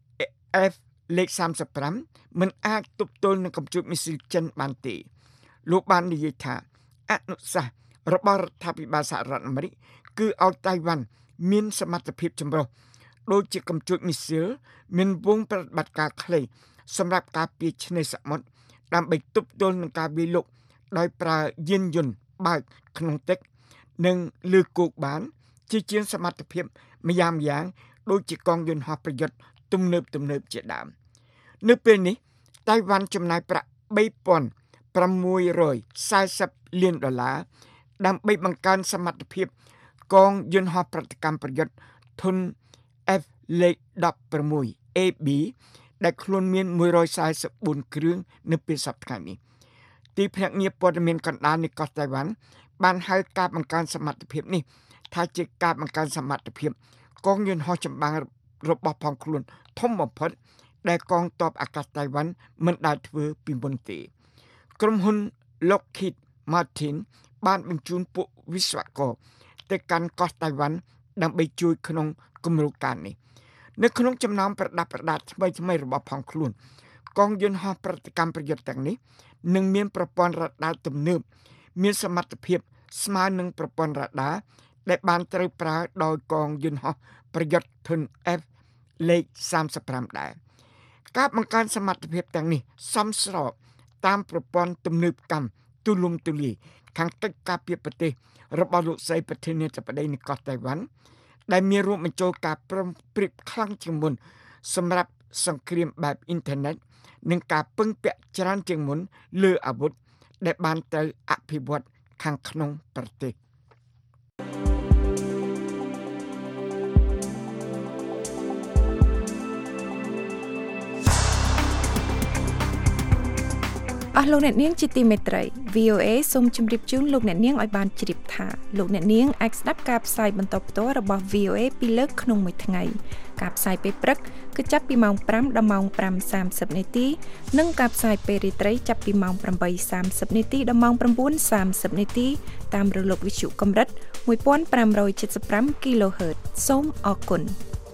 F លេខសាមសិបប្រាំមិនអាចទប់ទល់នឹងកម្ពុជាមីស៊ីលចិនបានទេលោកបាននិយាយថាអនុសាសន៍របស់រដ្ឋាភិបាលសហរដ្ឋអាមេរិកគឺឲ្យតៃវ៉ាន់មានសមត្ថភាពចម្រុះដូចជាកម្ពុជាមីស៊ីលមានវងប្រតិបត្តិការខ្លីសម្រាប់ការពារឆ្នេរសមុទ្រដើម្បីទប់ទល់នឹងការវាយលុកដោយប្រើយានយន្តបើកក្នុងទឹកនិងលើគោកបានជាជាងសមត្ថភាពម្យ៉ាងម្យ៉ាងដូចជាកងយន្តហោះប្រយុទ្ធទំនើបទំនើបជាដើមនៅពេលនេះតៃវ៉ាន់ចំណាយប្រាក់បីពាន់ប្រាំមួយរយសែសិបលានដុល្លារដើម្បីបង្កើនសមត្ថភាពកងយន្តហោះប្រតិកម្មប្រយុទ្ធធុន F លេខដប់ប្រាំមួយ A B ដែលខ្លួនមានមួយរយសែសិបបួនគ្រឿងនៅពេលសប្តាហ៍នេះទីភ្នាក់ងារព័ត៌មានកណ្ដាលនៃកោះតៃវ៉ាន់បានហៅការបង្កើនសមត្ថភាពនេះថាជាការបង្កើនសមត្ថភាពកងយន្តហោះចម្បាំងរបស់ផងខ្លួនធំបំផុតដែលកងទ័ពអាកាសតៃវ៉ាន់មិនដែលធ្វើពីមុនទេក្រុមហ៊ុន Lockheed Martin បានបញ្ជូនពួកវិស្វករទៅកាន់កោះតៃវ៉ាន់ដើម្បីជួយក្នុងគម្រោងការនេះនៅក្នុងចំណោមប្រដាប់ប្រដាថ្មីថ្មីរបស់ផងខ្លួនកងយន្តហោះប្រតិកម្មប្រយុទ្ធទាំងនេះនឹងមានប្រព័ន្ធរ៉ាដាទំនើបមានសមត្ថភាពស្មើនឹងប្រព័ន្ធរ៉ាដាដែលបានត្រូវប្រើដោយកងយន្តហោះប្រយុទ្ធធុន F លេខសាមសិបប្រាំដែរការបង្កើនសមត្ថភាពទាំងនេះសមស្របតាមប្រព័ន្ធទំនើបកម្មទូលំទូលាយខាងកិច្ចការពារប្រទេសរបស់លោកស្រីប្រធានាធិបតីនៃកោះតៃវ៉ាន់ដែលមានរួមបញ្ចូលការប្រឹងប្រៀបខ្លាំងជាងមុនសម្រាប់សង្គ្រាមបែបអ៊ីនធឺណិតនិងការពឹងពាក់ច្រើនជាងមុនលើអាវុធដែលបានទៅអភិវឌ្ឍខាងក្នុងប្រទេសអស់លោកអ្នកនាងជាទីមេត្រី វី អូ เอ សូមជម្រាបជូនលោកអ្នកនាងឲ្យបានជ្រាបថាលោកអ្នកនាងអាចស្ដាប់ការផ្សាយបន្តផ្ទាល់របស់ វី អូ เอ ពីរលើកក្នុងមួយថ្ងៃការផ្សាយពេលព្រឹកគឺចាប់ពីម៉ោងប្រាំដល់ម៉ោងប្រាំសាមសិបនាទីនិងការផ្សាយពេលរាត្រីចាប់ពីម៉ោងប្រាំបីសាមសិបនាទីដល់ម៉ោង៩សាមសិបនាទីតាមរលកវិទ្យុកម្រិតមួយពាន់ប្រាំរយเจ็ดสิบห้า គីឡូហឺត សូមអរគុណ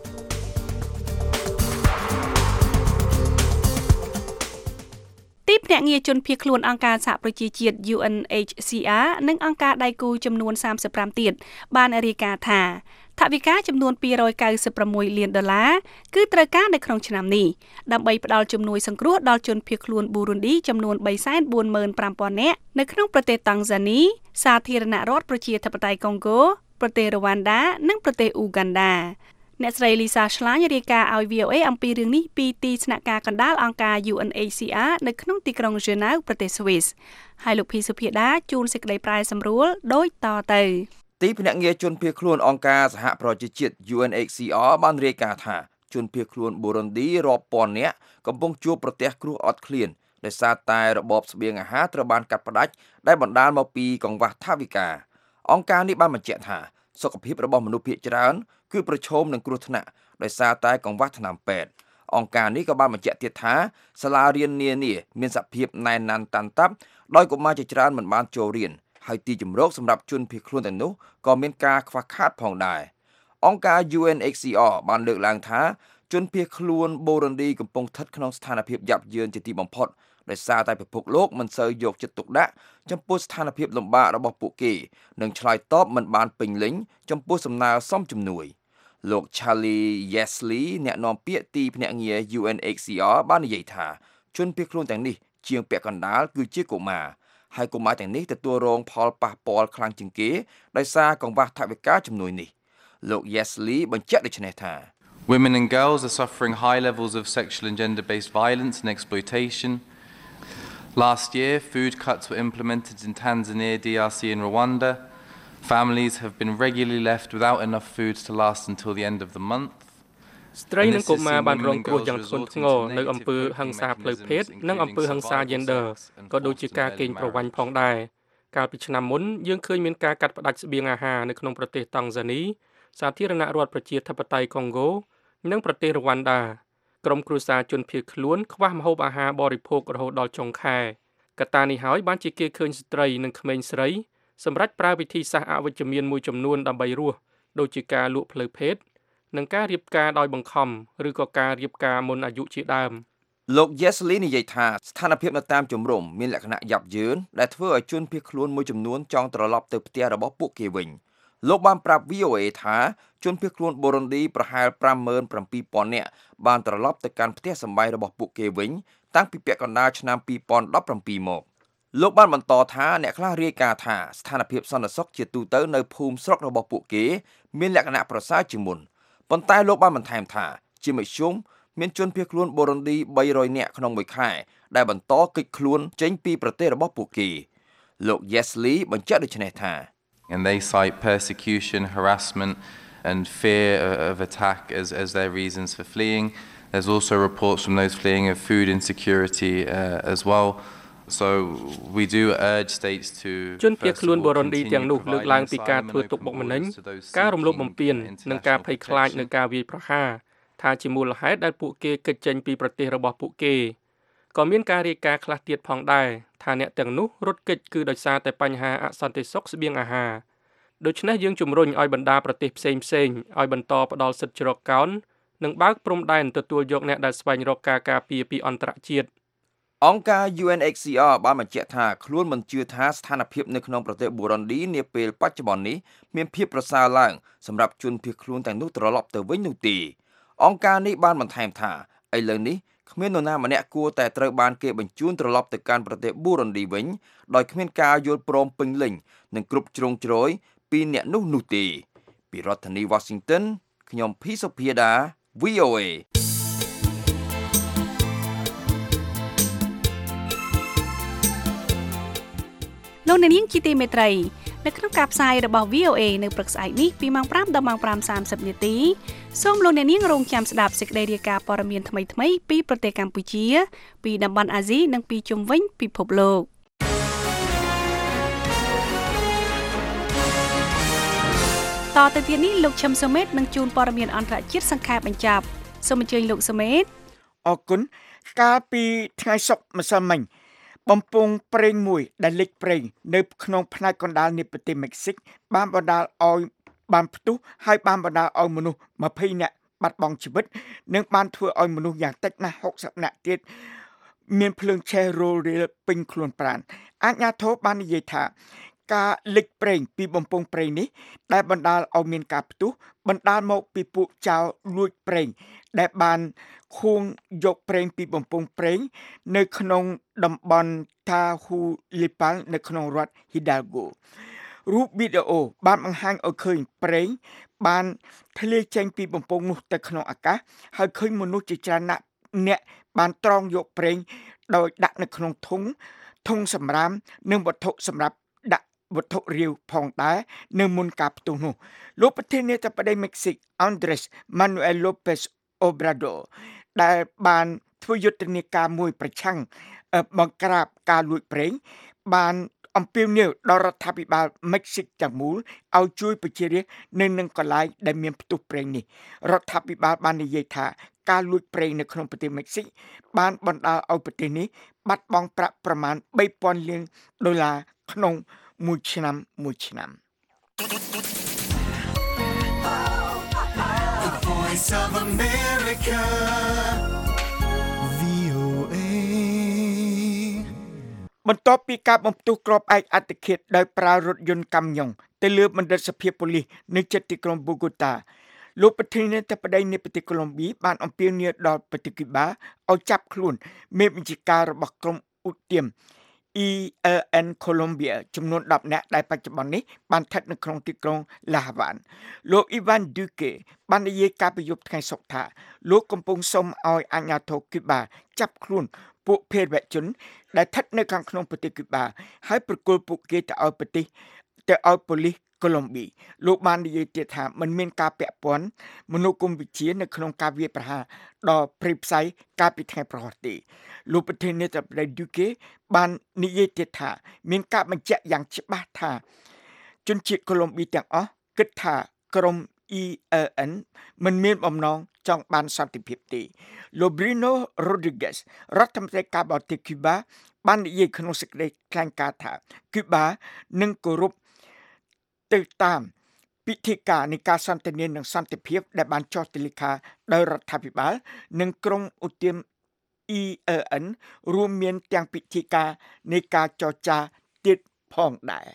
ទីភ្នាក់ងារជនភៀសខ្លួនអង្គការសហប្រជាជាតិ ยู เอ็น เอช ซี อาร์ និងអង្គការដៃគូចំនួនសាមសិបប្រាំទៀតបានរាយការណ៍ថាថវិកាចំនួនពីររយកៅសិបប្រាំមួយលានដុល្លារគឺត្រូវការនៅក្នុងឆ្នាំនេះដើម្បីផ្តល់ជំនួយសង្គ្រោះដល់ជនភៀសខ្លួនប៊ូរុនឌីចំនួនបីសែនបួនម៉ឺនប្រាំពាន់នាក់នៅក្នុងប្រទេសតង់ហ្សានីសាធារណរដ្ឋប្រជាធិបតេយ្យកុងហ្គោប្រទេសរ៉ូវ៉ាន់ដានិងប្រទេសអ៊ូហ្គាន់ដាអ្នកស្រី Lisa Schlein រាយការណ៍ឲ្យ វី អូ เอ អំពីរឿងនេះពីទីស្នាក់ការកណ្ដាលអង្គការ ยู เอ็น เอช ซี อาร์ នៅក្នុងទីក្រុង Geneva ប្រទេស Swiss ហើយលោកភីសុភាដាជួនសេចក្តីប្រែសម្រួលដូចតទៅទីភ្នាក់ងារជនភៀសខ្លួនអង្គការសហប្រជាជាតិ ยู เอ็น เอช ซี อาร์ បានរាយការណ៍ថាជនភៀសខ្លួនប៊ូរុនឌីរាប់ពាន់នាក់កំពុងជួបប្រទះគ្រោះអត់ឃ្លានដោយសារតែរបបស្បៀងអាហារត្រូវបានកាត់ផ្តាច់ដែលបណ្ដាលមកពីកង្វះថវិកាអង្គការនេះបានបញ្ជាក់ថាសុខភាពរបស់មនុស្សភាគច្រើនគឺប្រឈមនឹងគ្រោះថ្នាក់ដោយសារតែកង្វះថ្នាំពេទ្យអង្គការនេះក៏បានបញ្ជាក់ទៀតថាសាលារៀននានាមានសភាពណែនណាន់តាន់តាប់ដោយកុមារជាច្រើនមិនបានចូលរៀនហើយទីជម្រកសម្រាប់ជនភៀសខ្លួនទាំងនោះក៏មានការខ្វះខាតផងដែរអង្គការ ยู เอ็น เอช ซี อาร์ បានលើកឡើងថាជនភៀសខ្លួនប៊ូរុនឌីកំពុងស្ថិតក្នុងស្ថានភាពយ៉ាប់យ៉ឺនជាទីបំផុតដោយសារតែពិភពលោកមិនសូវយកចិត្តទុកដាក់ចំពោះស្ថានភាពលំបាករបស់ពួកគេនិងឆ្លើយតបមិនបានពេញលេញចំពោះសំណើសុំជំនួយលោក Charlie Yesley អ្នកនាំពាក្យទីភ្នាក់ងារ ยู เอ็น เอช ซี อาร์ បាននិយាយថាជនភៀសខ្លួនទាំងនេះជាងពាក់កណ្ដាលគឺជាកុមារហើយកុមារទាំងនេះទទួលរងផលប៉ះពាល់ខ្លាំងជាងគេដោយសារកង្វះថវិកាជំនួយនេះលោក Yesley បញ្ជាក់ដូចនេះថា Women and girls are suffering high levels of sexual and gender-based violence and exploitation. Last year, food cuts were implemented in Tanzania, D R C and Rwanda. Families have been regularly left without enough food to last until the end of the month. ស្ត្រីនិងកុមារបានរងគ្រោះយ៉ាងធ្ងន់ធ្ងរនៅអំពើហិង្សាផ្លូវភេទនិងអំពើហិង្សា gender ក៏ដូចជាការកេងប្រវ័ញ្ចផងដែរកាលពីឆ្នាំមុនយើងឃើញមានការកាត់ផ្តាច់ស្បៀងអាហារនៅក្នុងប្រទេសតង់ហ្សានីសាធារណរដ្ឋប្រជាធិបតេយ្យកុងហ្គោនិងប្រទេសរ៉ូវ៉ាន់ដាក្រុមគ្រួសារជនភៀសខ្លួនខ្វះម្ហូបអាហារបរិភោគរហូតដល់ចុងខែកត្តានេះហើយបានជាគេឃើញស្ត្រីនិងក្មេងស្រីសម្រាប់ប្រើវិធីសាស្ត្រអវិជ្ជមានមួយចំនួនដើម្បីរស់ដូចជាការលក់ផ្លូវភេទនិងការរៀបការដោយបង្ខំឬក៏ការរៀបការមុនអាយុជាដើមលោក Yesley និយាយថាស្ថានភាពនៅតាមជំរំមានលក្ខណៈយ៉ាប់យ៉ឺនដែលធ្វើឲ្យជនភៀសខ្លួនមួយចំនួនចង់ត្រឡប់ទៅផ្ទះរបស់ពួកគេវិញលោកបានប្រាប់ វី អូ เอ ថាជនភៀសខ្លួនប៊ូរុនឌីប្រហែលប្រាំម៉ឺនប្រាំពីរពាន់នាក់បានត្រឡប់ទៅកាន់ផ្ទះសម្បែងរបស់ពួកគេវិញតាំងពីពាក់កណ្ដាលឆ្នាំពីរពាន់ដប់ប្រាំពីរមកលោកបានបន្តថាអ្នកខ្លះរាយការណ៍ថាស្ថានភាពសន្តិសុខជាទូទៅនៅភូមិស្រុករបស់ពួកគេមានលក្ខណៈប្រសើរជាងមុនប៉ុន្តែលោកបានបន្ថែមថាជាមធ្យមមានជនភៀសខ្លួនប៊ូរុនឌីបីរយនាក់ក្នុងមួយខែដែលបន្តគេចខ្លួនចេញពីប្រទេសរបស់ពួកគេលោក Yesley បញ្ជាក់ដូចនេះថា And they cite persecution, harassment and fear of attack as as their reasons for fleeing. There's also reports from those fleeing of food insecurity uh, as well. So we do urge states to ជនភៀសខ្លួនប៊ូរុនឌីទាំងនោះលើកឡើងពីការធ្វើទុកបុកម្នេញការរំលោភបំពាននិងការភ័យខ្លាចនឹងការវាយប្រហារថាជាមូលហេតុដែលពួកគេគេចចេញពីប្រទេសរបស់ពួកគេក៏មានការរាយការណ៍ខ្លះទៀតផងដែរថាអ្នកទាំងនោះរត់គេចគឺដោយសារតែបញ្ហាអសន្តិសុខស្បៀងអាហារដូច្នេះយើងជំរុញឲ្យបណ្ដាប្រទេសផ្សេងៗឲ្យបន្តផ្ដល់សិទ្ធិជ្រកកោននិងបើកព្រំដែនទទួលយកអ្នកដែលស្វែងរកការការពារពីអន្តរជាតិអង្គការ ยู เอ็น เอช ซี อาร์ បានបញ្ជាក់ថាខ្លួនមិនជឿថាស្ថានភាពនៅក្នុងប្រទេសប៊ូរុនឌីនាពេលបច្ចុប្បន្ននេះមានភាពប្រសើរឡើងសម្រាប់ជនភៀសខ្លួនទាំងនោះត្រឡប់ទៅវិញនោះទេអង្គការនេះបានបន្ថែមថាឥឡូវនេះគ្មាននរណាម្នាក់គួរតែត្រូវបានគេបញ្ជូនត្រឡប់ទៅកាន់ប្រទេសប៊ូរុនឌីវិញដោយគ្មានការយល់ព្រមពេញលេញនិងគ្រប់ជ្រុងជ្រោយពីអ្នកនោះនោះទេពីរដ្ឋធានី Washington ខ្ញុំភីសុភាដា វី អូ เอលោកអ្នកនាងជាទីមេត្រីនៅក្នុងការផ្សាយរបស់ វី អូ เอ នៅព្រឹកស្អែកនេះពីម៉ោង5ដល់ម៉ោង5:សាមសិបនាទីសូមលោកអ្នកនាងរងចាំស្ដាប់សេចក្តីរាយការណ៍ព័ត៌មានថ្មីៗពីប្រទេសកម្ពុជាពីតំបន់អាស៊ីនិងពីជុំវិញពិភពលោកតទៅទៀតនេះលោកឈឹមសុមេតនឹងជួនព័ត៌មានអន្តរជាតិសង្ខេបបញ្ចប់សូមអញ្ជើញលោកសុមេតអរគុណកាលពីថ្ងៃសុក្រម្សិលមិញបំពង់ប្រេងមួយដែលលិចប្រេងនៅក្នុងផ្នែកកណ្ដាលនៃប្រទេសមិចស៊ិកបានបណ្ដាលឲ្យបានផ្ទុះហើយបានបណ្ដាលឲ្យមនុស្សម្ភៃនាក់បាត់បង់ជីវិតនិងបានធ្វើឲ្យមនុស្សយ៉ាងតិចណាស់ហុកសិបនាក់ទៀតមានភ្លើងឆេះរលរាលពេញខ្លួនប្រាណអាជ្ញាធរបាននិយាយថាការលិចប្រេងពីបំពង់ប្រេងនេះដែលបណ្ដាលឲ្យមានការផ្ទុះបណ្ដាលមកពីពួកចោរលួចប្រេងដែលបានខួងយកប្រេងពីបំពង់ប្រេងនៅក្នុងតំបន់តាហ៊ូលីប៉ាល់នៅក្នុងរដ្ឋ Hidalgo រូបវីដេអូបានបង្ហាញឲ្យឃើញប្រេងបានធ្លាយចេញពីបំពង់នោះទៅក្នុងអាកាសហើយឃើញមនុស្សជាច្រើនណាស់អ្នកបានត្រងយកប្រេងដោយដាក់នៅក្នុងធុងធុងសម្រាមនិងវត្ថុសម្រាប់ដាក់វត្ថុរាវផងដែរនៅមុនការផ្ទុះនោះលោកប្រធានាធិបតីមិចស៊ិក Andrés Manuel López Obrador ដែលបានធ្វើយុទ្ធនាការមួយប្រឆាំងបង្ក្រាបការលួចប្រេងបានអំពាវនាវដល់រដ្ឋាភិបាលមិចស៊ិកទាំងមូលឲ្យជួយប្រជារាស្ត្រនៅនឹងកន្លែងដែលមានផ្ទុះប្រេងនេះរដ្ឋាភិបាលបាននិយាយថាការលួចប្រេងនៅក្នុងប្រទេសមិចស៊ិកបានបណ្ដាលឲ្យប្រទេសនេះបាត់បង់ប្រាក់ប្រមាណបីពាន់លានដុល្លារក្នុងមួយឆ្នាំមួយឆ្នាំ The Voice of America វី អូ เอបន្ទាប់ពីការបំផ្ទុះគ្រាប់ឯកអត្តឃាតដោយប្រើរថយន្តកាំយ៉ុងទៅលើបណ្ឌិតសភាប៉ូលីសនៅជិតទីក្រុងបូហ្គូតាលោកប្រធានាធិបតីនៃប្រទេសកូឡុំប៊ីបានអំពាវនាវដល់ប្រទេសគូបាឲ្យចាប់ខ្លួនមេបញ្ជាការរបស់ក្រុមឧទាម E L N Colombia ចំនួនដប់នាក់ដែលបច្ចុប្បន្ននេះបានស្ថិតនៅក្នុងទីក្រុង La Habana លោក Ivan Duque បាននិយាយកាលពីយប់ថ្ងៃសុក្រថាលោកកំពុងសុំឲ្យអាជ្ញាធរគូបាចាប់ខ្លួនពួកភេរវជនដែលស្ថិតនៅខាងក្នុងប្រទេសគូបាហើយប្រគល់ពួកគេទៅឲ្យប្រទេសទៅឲ្យប៉ូលីសកូឡុំប៊ីលោកបាននិយាយទៀតថាមិនមានការពាក់ព័ន្ធមនោគមវិជ្ជានៅក្នុងការវាយប្រហារដល់ព្រៃផ្សៃកាលពីថ្ងៃប្រហ័សទេលោកប្រធានាធិបតី Duque បាននិយាយទៀតថាមានការបញ្ជាក់យ៉ាងច្បាស់ថាជនជាតិកូឡុំប៊ីទាំងអស់គិតថាក្រុម E L N មិនមានបំណងចង់បានសន្តិភាពទេលោក Bruno Rodriguez រដ្ឋមន្ត្រីការបរទេសគូបាបាននិយាយក្នុងសេចក្តីថ្លែងការណ៍ថាគូបានឹងគោរពទៅតាមពិធីការនៃការសន្ទនានិងសន្តិភាពដែលបានចុះទៅលិខិតដោយរដ្ឋាភិបាលនិងក្រុមឧទាម E L N រួមមានទាំងពិធីការនៃការចរចាទៀតផងដែរ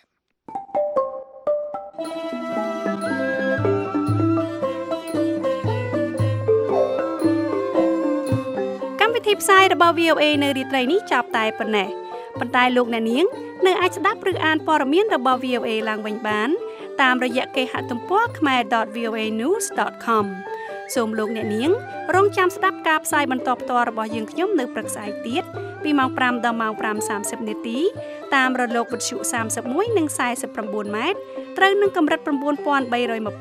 កម្មវិធីផ្សាយរបស់ វី អូ เอ នៅរាត្រីនេះចាប់តែប៉ុណ្ណេះប៉ុន្តែលោកអ្នកនាងនៅអាចស្ដាប់ឬអានព័ត៌មានរបស់ វី អូ เอ ឡើងវិញបានតាមរយៈគេហទំព័រ ខមេរ ដត វី អូ เอ ញូស ដត com សូមលោកអ្នកនាងរងចាំស្ដាប់ការផ្សាយបន្តផ្ទាល់របស់យើងខ្ញុំនៅព្រឹកស្អែកទៀតពីម៉ោង5ដល់ម៉ោង5:សាមសិបនាទីតាមរលកវិទ្យុសាមសិបមួយនិងសាយសិប៩ម៉ែត្រត្រូវនឹងកម្រិត៩,៣២០ ៥,៩១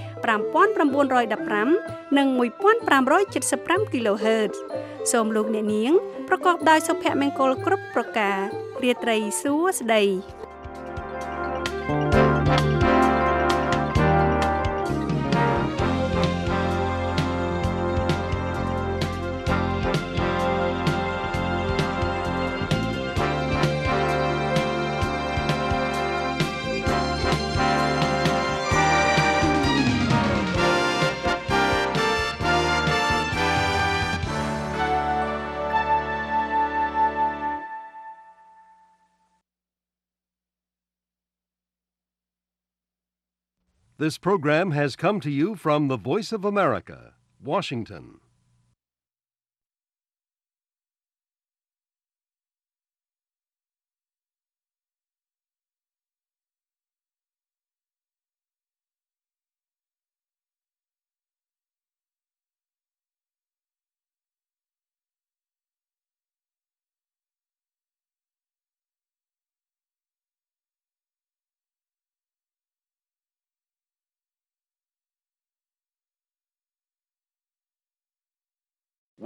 ៥ និង ១,៥៧៥ kHz សូមលោកអ្នកនាងប្រកបដោយសុភមង្គលគ្រប់ប្រការរាត្រីសួស្តី This program has come to you from the Voice of America, Washington.